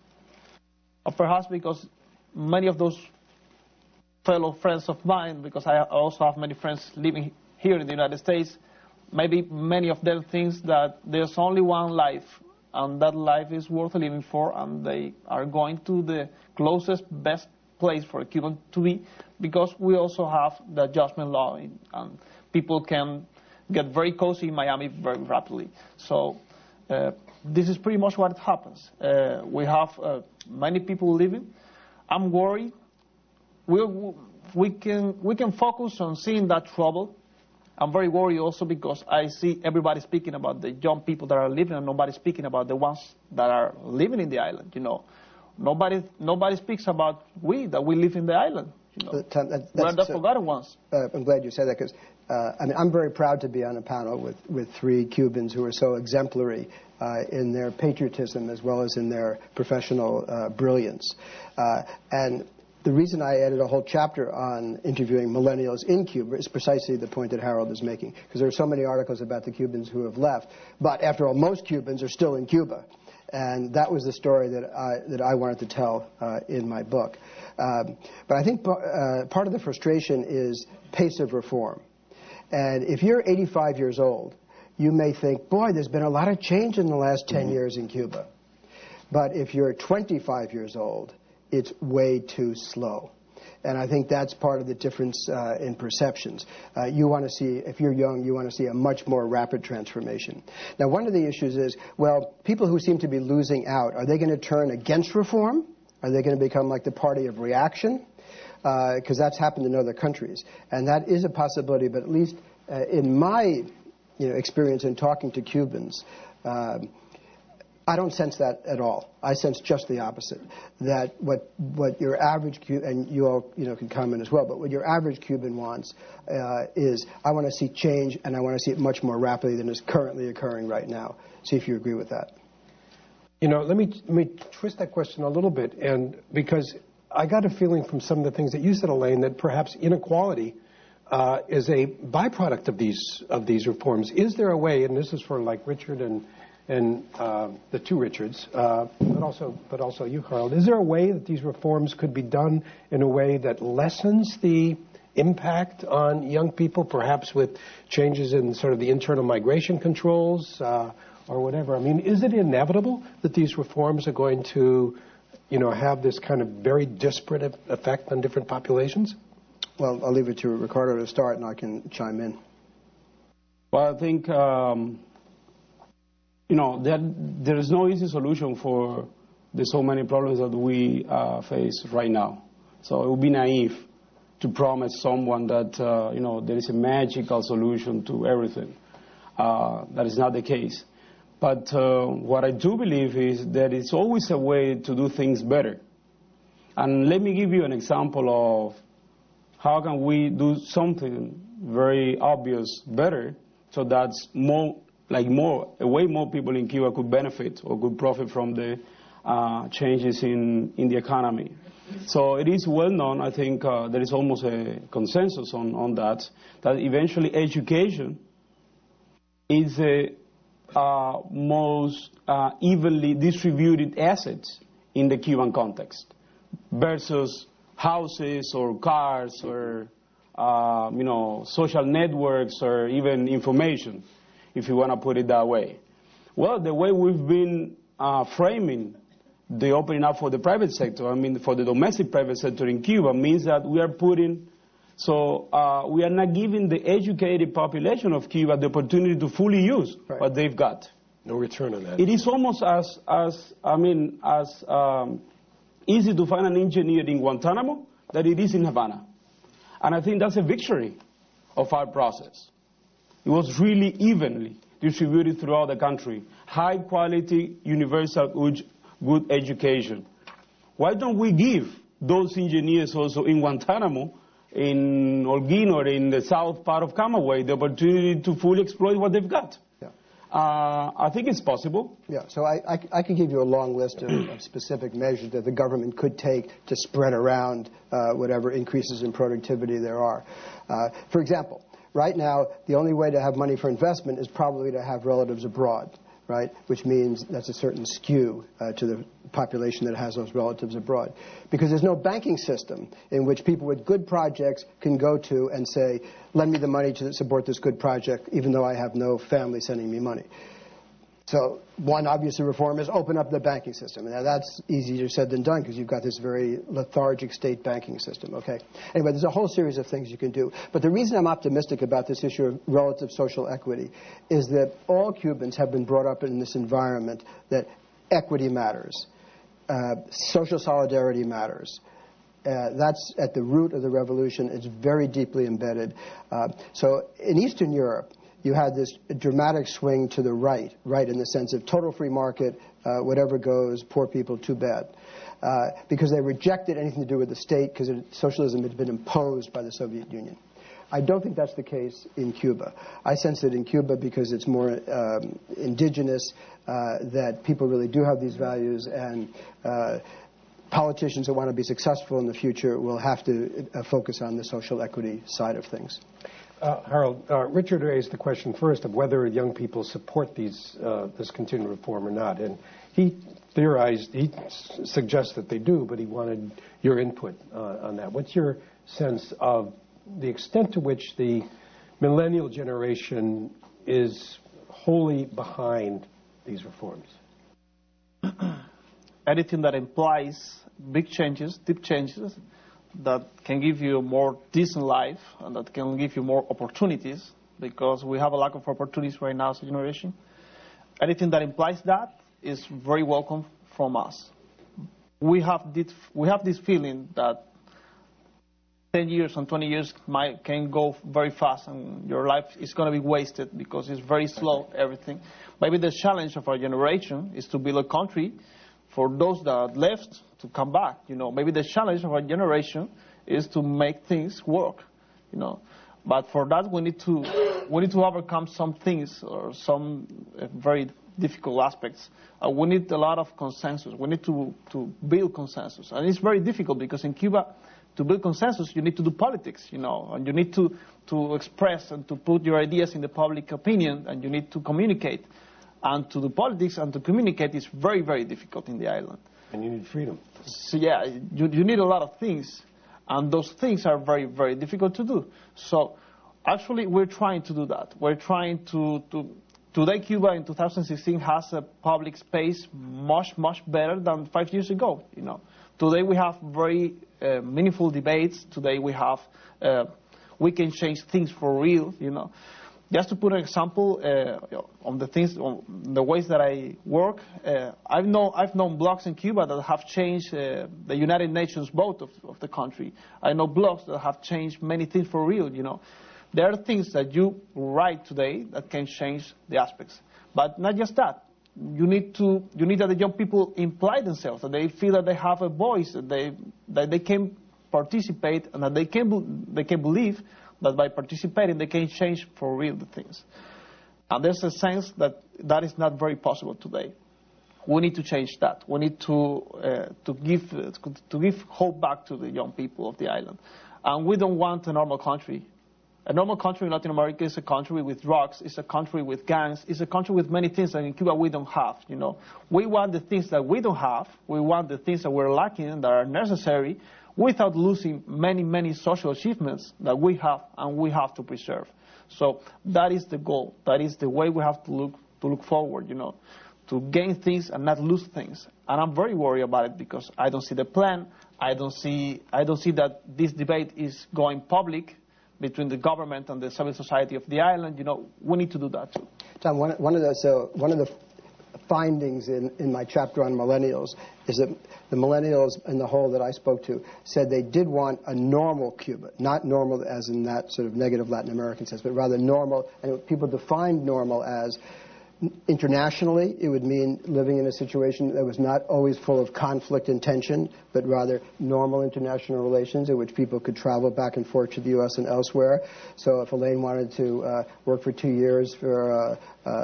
many of those fellow friends of mine, because I also have many friends living here in the United States, maybe many of them think that there's only one life, and that life is worth living for, and they are going to the closest, best place for a Cuban to be, because we also have the adjustment law, and people can get very cozy in Miami very rapidly. So this is pretty much what happens. We have many people living. I'm worried. We can focus on seeing that trouble. I'm very worried also because I see everybody speaking about the young people that are living, and nobody speaking about the ones that are living in the island. Nobody speaks about we live in the island. We're the forgotten ones. I'm glad you said that because I'm very proud to be on a panel with 3 Cubans who are so exemplary in their patriotism as well as in their professional brilliance. And the reason I added a whole chapter on interviewing millennials in Cuba is precisely the point that Harold is making, because there are so many articles about the Cubans who have left. But after all, most Cubans are still in Cuba. And that was the story that I wanted to tell in my book. But I think part of the frustration is pace of reform. And if you're 85 years old, you may think, boy, there's been a lot of change in the last 10 years in Cuba. But if you're 25 years old, it's way too slow. And I think that's part of the difference in perceptions. You want to see, if you're young, you want to see a much more rapid transformation. Now, one of the issues is, well, people who seem to be losing out, are they going to turn against reform? Are they going to become like the party of reaction? Because that's happened in other countries. And that is a possibility, but at least in my experience in talking to Cubans, I don't sense that at all. I sense just the opposite. That what your average Cuban, and you all can comment as well, but what your average Cuban wants is, I want to see change, and I want to see it much more rapidly than is currently occurring right now. See if you agree with that. Let me twist that question a little bit, and because I got a feeling from some of the things that you said, Elaine, that perhaps inequality is a byproduct of these reforms. Is there a way, and this is for like Richard and the 2 Richards, but also you, Harold, is there a way that these reforms could be done in a way that lessens the impact on young people, perhaps with changes in sort of the internal migration controls or whatever? I mean, is it inevitable that these reforms are going to, have this kind of very disparate effect on different populations? Well, I'll leave it to Ricardo to start, and I can chime in. Well, I think... there is no easy solution for the so many problems that we face right now. So it would be naive to promise someone that, there is a magical solution to everything. That is not the case. But what I do believe is that it's always a way to do things better. And let me give you an example of how can we do something very obvious better, so that's way more people in Cuba could benefit or could profit from the changes in the economy. So it is well known, I think there is almost a consensus on that eventually education is the most evenly distributed asset in the Cuban context versus houses or cars or social networks or even information, if you want to put it that way. Well, the way we've been framing the opening up for the private sector, for the domestic private sector in Cuba, means that we are we are not giving the educated population of Cuba the opportunity to fully use what they've got. No return on that. It is almost as easy to find an engineer in Guantanamo that it is in Havana. And I think that's a victory of our process. It was really evenly distributed throughout the country. High quality, universal, good education. Why don't we give those engineers also in Guantanamo, in Holguín, or in the south part of Camagüey the opportunity to fully exploit what they've got? Yeah. I think it's possible. Yeah, so I could give you a long list of specific measures that the government could take to spread around whatever increases in productivity there are. For example, right now, the only way to have money for investment is probably to have relatives abroad, right? Which means that's a certain skew to the population that has those relatives abroad. Because there's no banking system in which people with good projects can go to and say, lend me the money to support this good project, even though I have no family sending me money. So one obvious reform is open up the banking system. Now that's easier said than done because you've got this very lethargic state banking system, okay? Anyway, there's a whole series of things you can do. But the reason I'm optimistic about this issue of relative social equity is that all Cubans have been brought up in this environment that equity matters, social solidarity matters. That's at the root of the revolution. It's very deeply embedded. So in Eastern Europe, you had this dramatic swing to the right in the sense of total free market, whatever goes, poor people, too bad. Because they rejected anything to do with the state because socialism had been imposed by the Soviet Union. I don't think that's the case in Cuba. I sense it in Cuba because it's more indigenous, that people really do have these values, and politicians that want to be successful in the future will have to focus on the social equity side of things. Harold, Richard raised the question first of whether young people support this continuing reform or not. And he suggests that they do, but he wanted your input on that. What's your sense of the extent to which the millennial generation is wholly behind these reforms? Anything that implies big changes, deep changes, that can give you a more decent life and that can give you more opportunities, because we have a lack of opportunities right now as a generation. Anything that implies that is very welcome from us. We have this feeling that 10 years and 20 years can go very fast and your life is going to be wasted because it's very slow, everything. Maybe the challenge of our generation is to build a country for those that left to come back. Maybe the challenge of our generation is to make things work. But for that we need to overcome some things or some very difficult aspects. We need a lot of consensus. We need to build consensus, and it's very difficult because in Cuba, to build consensus, you need to do politics, and you need to express and to put your ideas in the public opinion, and you need to communicate. And to do politics and to communicate is very, very difficult in the island. And you need freedom. So yeah, you need a lot of things, and those things are very, very difficult to do. So actually we're trying to do that. We're trying to today Cuba in 2016 has a public space much, much better than 5 years ago. Today we have very meaningful debates. Today we have we can change things for real. Just to put an example on the ways that I work, I've known blogs in Cuba that have changed the United Nations vote of the country. I know blogs that have changed many things for real. There are things that you write today that can change the aspects. But not just that. You need that the young people imply themselves, that they feel that they have a voice, that they can participate, and that they can believe that by participating they can change for real the things. And there's a sense that is not very possible today. We need to change that. We need to give hope back to the young people of the island. And we don't want a normal country. A normal country in Latin America is a country with drugs, it's a country with gangs, it's a country with many things that in Cuba we don't have. We want the things that we don't have. We want the things that we're lacking that are necessary, without losing many, many social achievements that we have and we have to preserve. So that is the goal. That is the way we have to look forward, to gain things and not lose things. And I'm very worried about it because I don't see the plan. I don't see that this debate is going public between the government and the civil society of the island. We need to do that too. Tom, one of the findings in my chapter on millennials is that the millennials in the whole that I spoke to said they did want a normal Cuba, not normal as in that sort of negative Latin American sense, but rather normal. And people defined normal as internationally, it would mean living in a situation that was not always full of conflict and tension, but rather normal international relations in which people could travel back and forth to the U.S. and elsewhere. So if Elaine wanted to work for 2 years for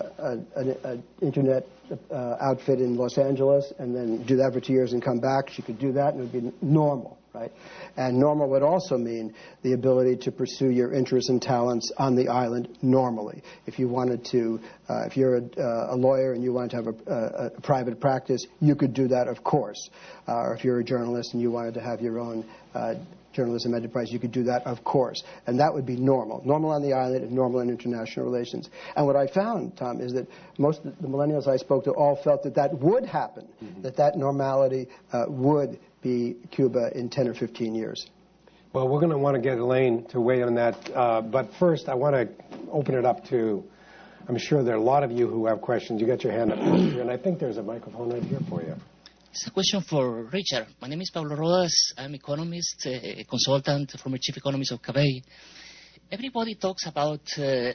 an internet outfit in Los Angeles and then do that for 2 years and come back, she could do that and it would be normal. Right? And normal would also mean the ability to pursue your interests and talents on the island normally. If you wanted to, if you're a lawyer and you wanted to have a private practice, you could do that, of course. Or if you're a journalist and you wanted to have your own journalism enterprise, you could do that, of course. And that would be normal. Normal on the island and normal in international relations. And what I found, Tom, is that most of the millennials I spoke to all felt that would happen, that normality would be Cuba in 10 or 15 years. Well, we're going to want to get Elaine to weigh in on that. But first, I want to open it up to, I'm sure there are a lot of you who have questions. You got your hand up, and I think there's a microphone right here for you. It's a question for Richard. My name is Pablo Rodas. I'm an economist, a consultant, former chief economist of CABEI. Everybody talks about the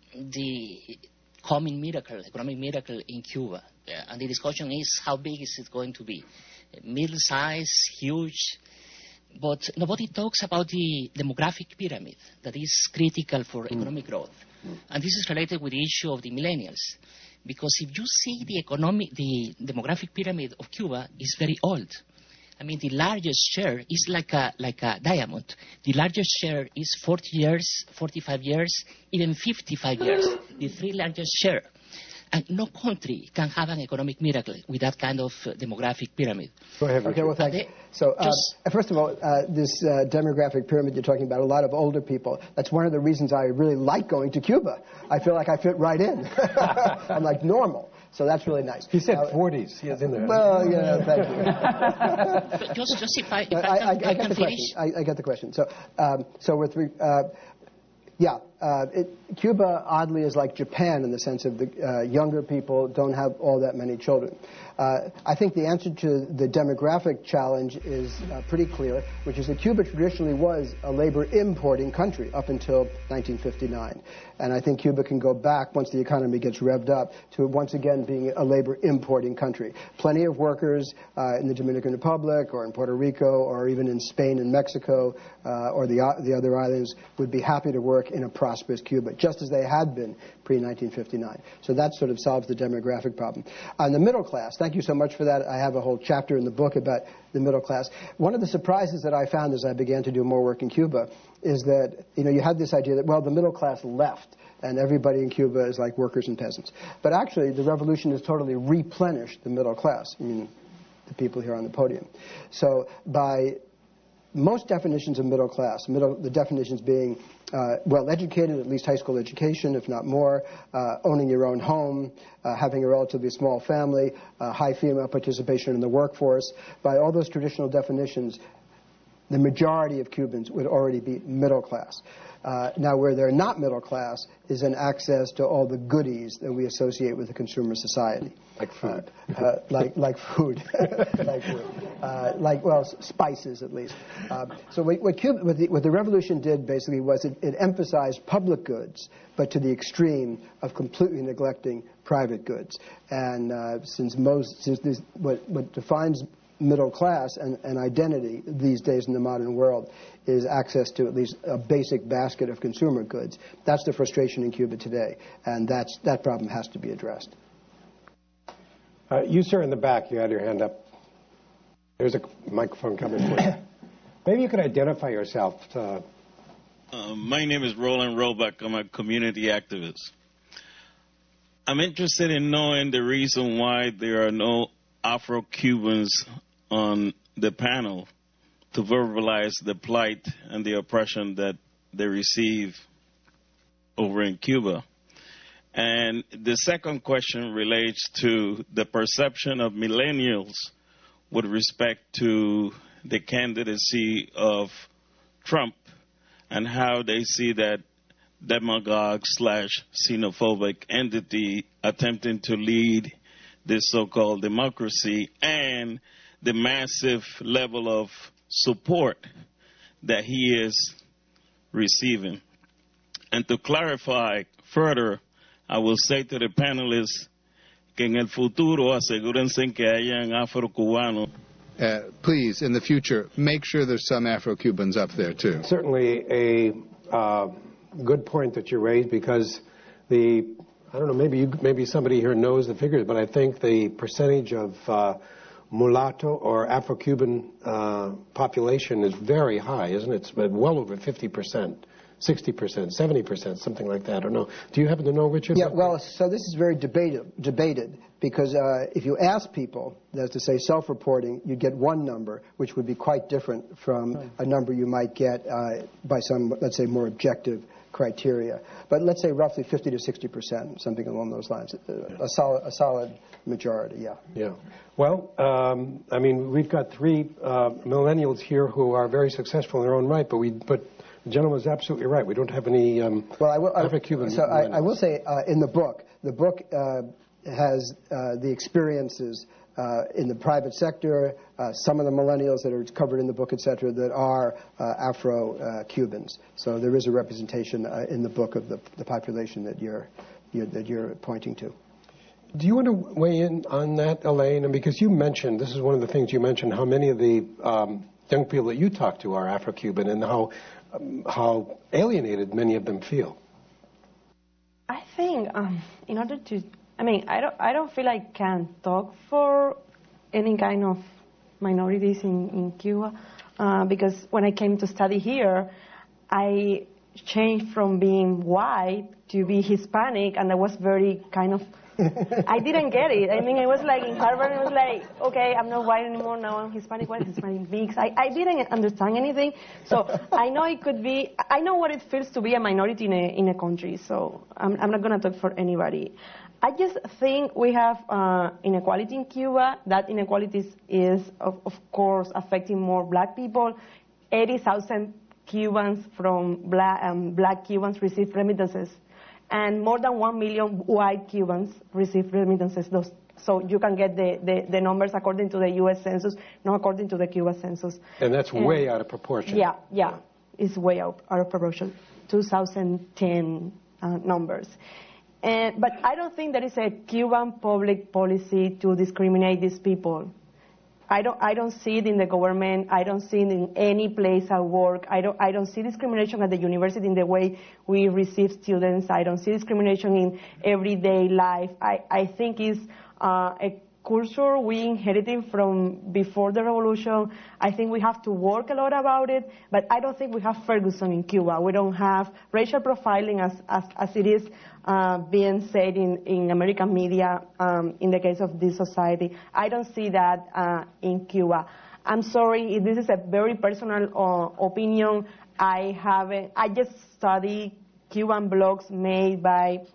coming miracle, economic miracle in Cuba. And the discussion is how big is it going to be? Middle size, huge, but nobody talks about the demographic pyramid that is critical for economic growth. And this is related with the issue of the millennials. Because if you see the demographic pyramid of Cuba is very old. I mean, the largest share is like a diamond. The largest share is 40 years, 45 years, even 55 years. The three largest share. And no country can have an economic miracle with that kind of demographic pyramid. Go ahead, Richard. Okay, well, thank you. So, first of all, this demographic pyramid you're talking about, a lot of older people, that's one of the reasons I really like going to Cuba. I feel like I fit right in. I'm like normal. So that's really nice. He said 40s. He is in there. Well, yeah, thank you. just if I can finish. I get the question. So with Cuba, oddly, is like Japan in the sense of the younger people don't have all that many children. I think the answer to the demographic challenge is pretty clear, which is that Cuba traditionally was a labor importing country up until 1959. And I think Cuba can go back, once the economy gets revved up, to once again being a labor importing country. Plenty of workers in the Dominican Republic or in Puerto Rico or even in Spain and Mexico or the other islands would be happy to work in a prosperous Cuba, just as they had been pre-1959. So that sort of solves the demographic problem. On the middle class, thank you so much for that. I have a whole chapter in the book about the middle class. One of the surprises that I found as I began to do more work in Cuba is that, you had this idea that, well, the middle class left and everybody in Cuba is like workers and peasants. But actually, the revolution has totally replenished the middle class, I mean, the people here on the podium. So by most definitions of middle class, the definitions being well-educated, at least high school education, if not more, owning your own home, having a relatively small family, high female participation in the workforce. By all those traditional definitions, the majority of Cubans would already be middle class. Now, where they're not middle class is in access to all the goodies that we associate with a consumer society. Like food. Like food. Like food. Spices at least. So what the revolution did basically was it emphasized public goods, but to the extreme of completely neglecting private goods. And since what defines middle class and identity these days in the modern world is access to at least a basic basket of consumer goods. That's the frustration in Cuba today, and that problem has to be addressed. You, sir, in the back, you had your hand up. There's a microphone coming for you. Maybe you could identify yourself. My name is Roland Roebuck. I'm a community activist. I'm interested in knowing the reason why there are no Afro-Cubans on the panel to verbalize the plight and the oppression that they receive over in Cuba. And the second question relates to the perception of millennials with respect to the candidacy of Trump and how they see that demagogue/xenophobic entity attempting to lead this so-called democracy and the massive level of support that he is receiving. And to clarify further, I will say to the panelists que en el futuro asegúrense que hayan afro-cubanos. Please, in the future, make sure there's some Afro-Cubans up there, too. Certainly a good point that you raised, because I don't know, maybe somebody here knows the figures, but I think the percentage of mulatto or Afro-Cuban population is very high, isn't it? It's well over 50%. 60%, 70%, something like that. I don't know. Do you happen to know, Richard? Yeah, well, so this is very debated because if you ask people, that's to say self-reporting, you'd get one number, which would be quite different from a number you might get by some, let's say, more objective criteria. But let's say roughly 50 to 60%, something along those lines. A solid majority, yeah. Yeah. Well, I mean, we've got three millennials here who are very successful in their own right, but the gentleman is absolutely right. We don't have any Afro-Cuban. So I will say in the book has the experiences in the private sector, some of the millennials that are covered in the book, etc., that are Afro-Cubans. So there is a representation in the book of the population that you're pointing to. Do you want to weigh in on that, Elaine? Because you mentioned, this is one of the things you mentioned, how many of the young people that you talk to are Afro-Cuban and how alienated many of them feel. I think in order to, I don't feel I can talk for any kind of minorities in Cuba because when I came to study here, I changed from being white to be Hispanic, and I was very kind of I didn't get it. I mean, I was like in Harvard, and I was like, okay, I'm not white anymore, now I'm Hispanic. What is Hispanic mix? I didn't understand anything. So I know it could be, I know what it feels to be a minority in a country, so I'm not going to talk for anybody. I just think we have inequality in Cuba. That inequality is, of course, affecting more black people. 80,000 Cubans from black Cubans receive remittances, and more than 1 million white Cubans receive remittances. So you can get the numbers according to the U.S. Census, not according to the Cuba Census. And that's way out of proportion. Yeah. It's way out of proportion. 2010 numbers. But I don't think there is a Cuban public policy to discriminate these people. I don't see it in the government. I don't see it in any place I work. I don't see discrimination at the university in the way we receive students. I don't see discrimination in everyday life. I think it's a culture we inherited from before the revolution. I think we have to work a lot about it, but I don't think we have Ferguson in Cuba. We don't have racial profiling as it is being said in American media in the case of this society. I don't see that in Cuba. I'm sorry, this is a very personal opinion. I just study Cuban blogs made by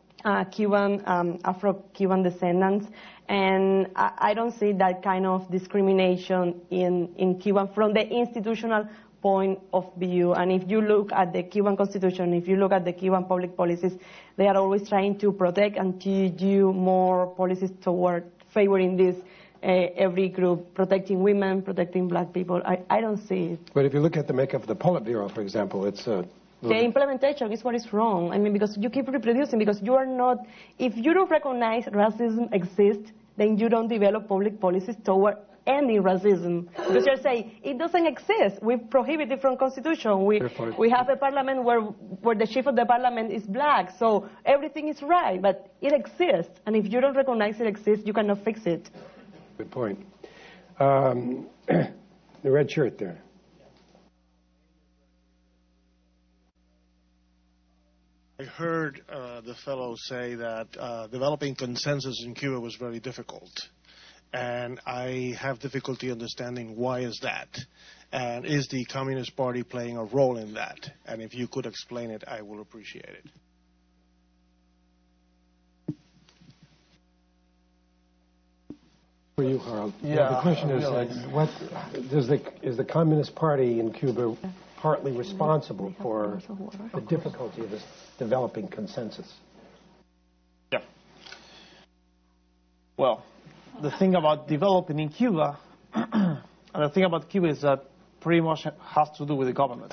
Afro-Cuban descendants, and I don't see that kind of discrimination in Cuba from the institutional point of view. And if you look at the Cuban constitution, if you look at the Cuban public policies, they are always trying to protect and to do more policies toward favoring this every group, protecting women, protecting black people. I don't see it. But if you look at the makeup of the Politburo, for example, it's the implementation is what is wrong. I mean, because you keep reproducing, because you are not, if you don't recognize racism exists, then you don't develop public policies toward any racism. Because you're saying it doesn't exist. We prohibit it from Constitution. We have a parliament where the chief of the parliament is black, so everything is right, but it exists. And if you don't recognize it exists, you cannot fix it. Good point. The red shirt there. I heard the fellow say that developing consensus in Cuba was very difficult. And I have difficulty understanding why is that. And is the Communist Party playing a role in that? And if you could explain it, I will appreciate it. For you, Harold. Yeah, the question is, is the Communist Party in Cuba partly responsible for the difficulty of this developing consensus? Yeah. Well, the thing about developing in Cuba, and the thing about Cuba is that pretty much has to do with the government,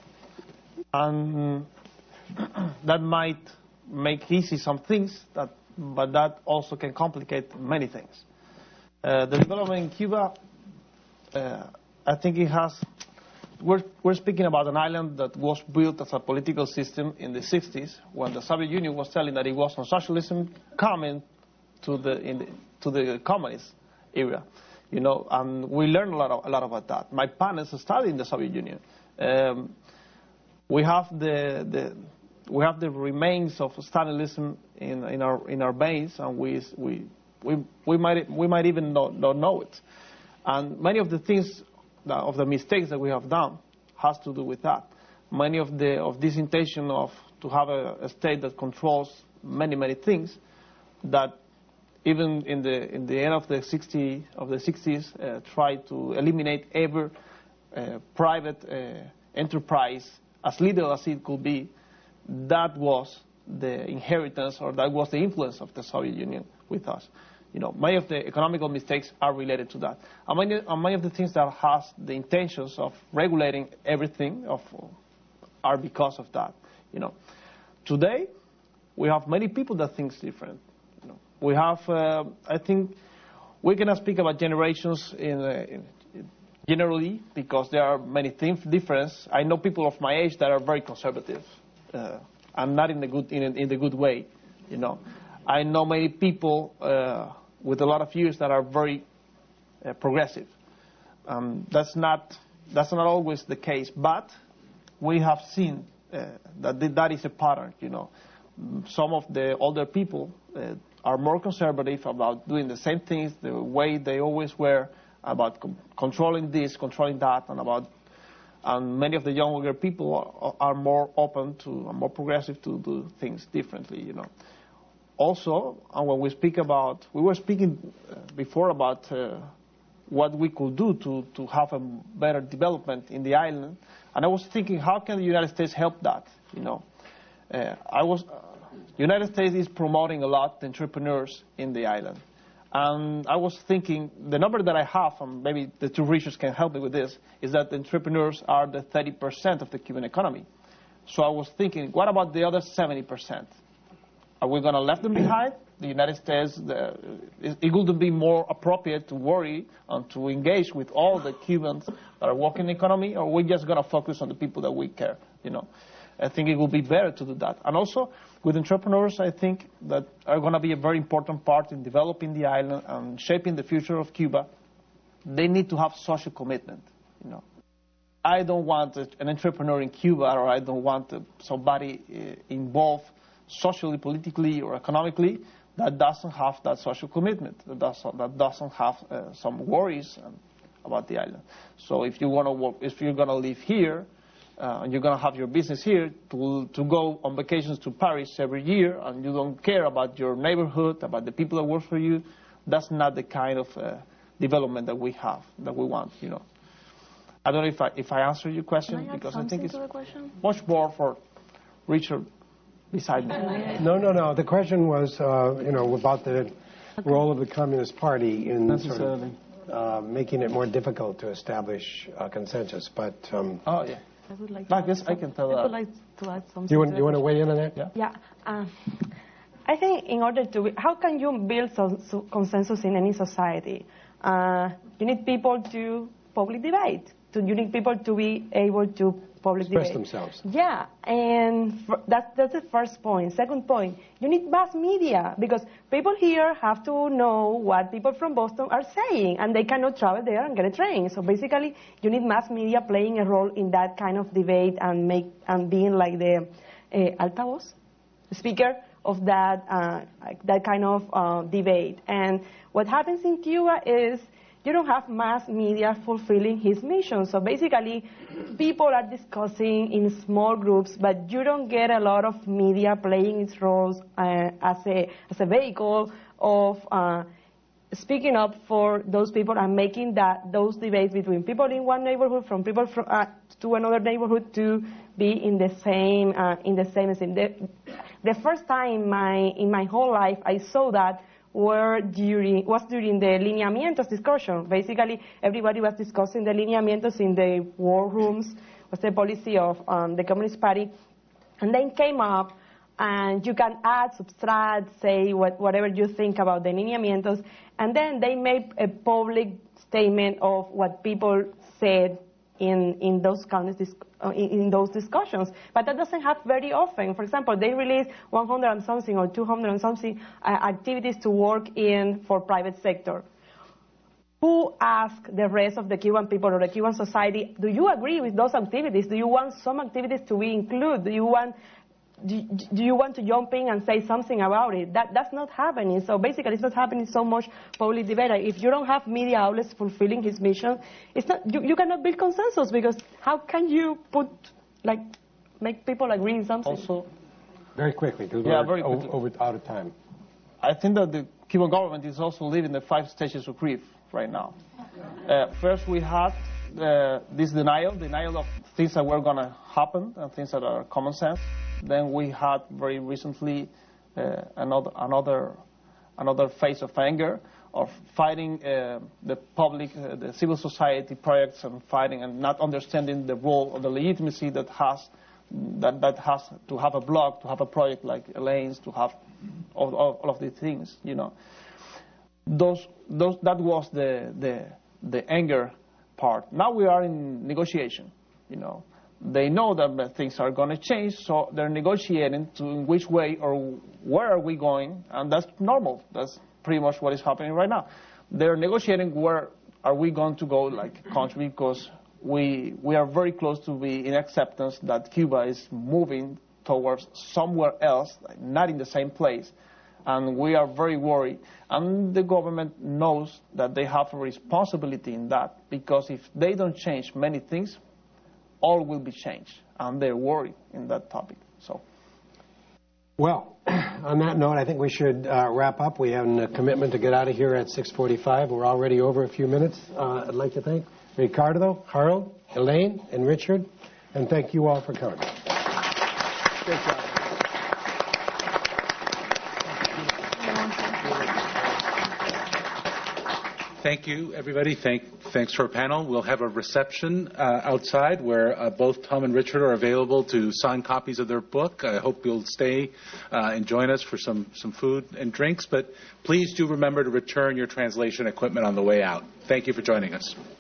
and that might make easy some things, but that also can complicate many things. The development in Cuba, I think it has. We're speaking about an island that was built as a political system in the 60s, when the Soviet Union was telling that it was on socialism coming to the communist era, and we learned a lot about that. My parents studied in the Soviet Union. We have the remains of Stalinism in our veins, and we might even not know it. And many of the things, of the mistakes that we have done, has to do with that. Many of this intention to have a state that controls many things, that even in the end of the 60s tried to eliminate every private enterprise, as little as it could be. That was the inheritance, or that was the influence of the Soviet Union with us. Many of the economical mistakes are related to that. And many of the things that has the intentions of regulating everything are because of that. Today, we have many people that think different. We have, I think, we cannot speak about generations generally, because there are many things different. I know people of my age that are very conservative, and not in the good way. I know many people with a lot of years that are very progressive. That's not always the case, but we have seen that is a pattern. Some of the older people are more conservative about doing the same things the way they always were, about controlling this, controlling that, and many of the younger people are more open to, more progressive to do things differently. Also, and when we were speaking before about what we could do to have a better development in the island, and I was thinking, how can the United States help that? United States is promoting a lot the entrepreneurs in the island, and I was thinking, the number that I have, and maybe the two Richards can help me with this, is that the entrepreneurs are the 30% of the Cuban economy. So I was thinking, what about the other 70%? Are we going to leave them behind? The United States, it would be more appropriate to worry and to engage with all the Cubans that are working in the economy, or are we just going to focus on the people that we care? I think it would be better to do that. And also, with entrepreneurs, I think that are going to be a very important part in developing the island and shaping the future of Cuba. They need to have social commitment. I don't want an entrepreneur in Cuba, or I don't want somebody involved socially, politically, or economically that doesn't have that social commitment, that doesn't have some worries about the island. So if you want to work, if you're going to live here, and you're going to have your business here, to go on vacations to Paris every year, and you don't care about your neighborhood, about the people that work for you, that's not the kind of development that we have, that we want. I don't know if I answered your question, because I think it's much more for Richard beside me. No. The question was, about the role of the Communist Party in sort of making it more difficult to establish a consensus. But I would like. I guess I can tell that. I would like to add something. Do you want to weigh in on that? Yeah. I think in order to, how can you build consensus in any society? You need people to public debate. You need people to be able to public express debate. themselves. Yeah, and that's the first point. Second point, you need mass media, because people here have to know what people from Boston are saying, and they cannot travel there and get a train. So basically, you need mass media playing a role in that kind of debate and being like the altavoz, speaker of that kind of debate. And what happens in Cuba is you don't have mass media fulfilling his mission. So basically, people are discussing in small groups, but you don't get a lot of media playing its roles as a vehicle of speaking up for those people and making those debates between people in one neighborhood from people to another neighborhood to be in the same The first time in my whole life I saw that was during the lineamientos discussion. Basically, everybody was discussing the lineamientos in the war rooms, was the policy of the Communist Party, and then came up, and you can add, subtract, say whatever you think about the lineamientos, and then they made a public statement of what people said in those discussions. But that doesn't happen very often. For example, they release 100 and something or 200 and something activities to work in for private sector. Who asked the rest of the Cuban people or the Cuban society, do you agree with those activities? Do you want some activities to be included? Do you want to jump in and say something about it? That's not happening. So basically, it's not happening so much public debate. If you don't have media outlets fulfilling his mission, it's not. You cannot build consensus, because how can you make people agree in something? Also, very quickly, because we're out of time. I think that the Cuban government is also living the 5 stages of grief right now. First, we had this denial of things that were going to happen and things that are common sense. Then we had very recently another phase of anger, of fighting the public, the civil society projects, and fighting and not understanding the role or the legitimacy that has to have a blog, to have a project like Elaine's, to have all of these things. That was the anger part. Now we are in negotiation. They know that things are going to change, so they're negotiating in which way or where are we going, and that's normal. That's pretty much what is happening right now. They're negotiating where are we going to go like country, because we are very close to be in acceptance that Cuba is moving towards somewhere else, not in the same place, and we are very worried. And the government knows that they have a responsibility in that, because if they don't change many things, all will be changed, and they're worried in that topic. So, well, on that note, I think we should wrap up. We have a commitment to get out of here at 6:45. We're already over a few minutes. I'd like to thank Ricardo, Harold, Elaine, and Richard, and thank you all for coming. Great job. Thank you, everybody. Thanks to our panel. We'll have a reception outside where both Tom and Richard are available to sign copies of their book. I hope you'll stay and join us for some food and drinks. But please do remember to return your translation equipment on the way out. Thank you for joining us.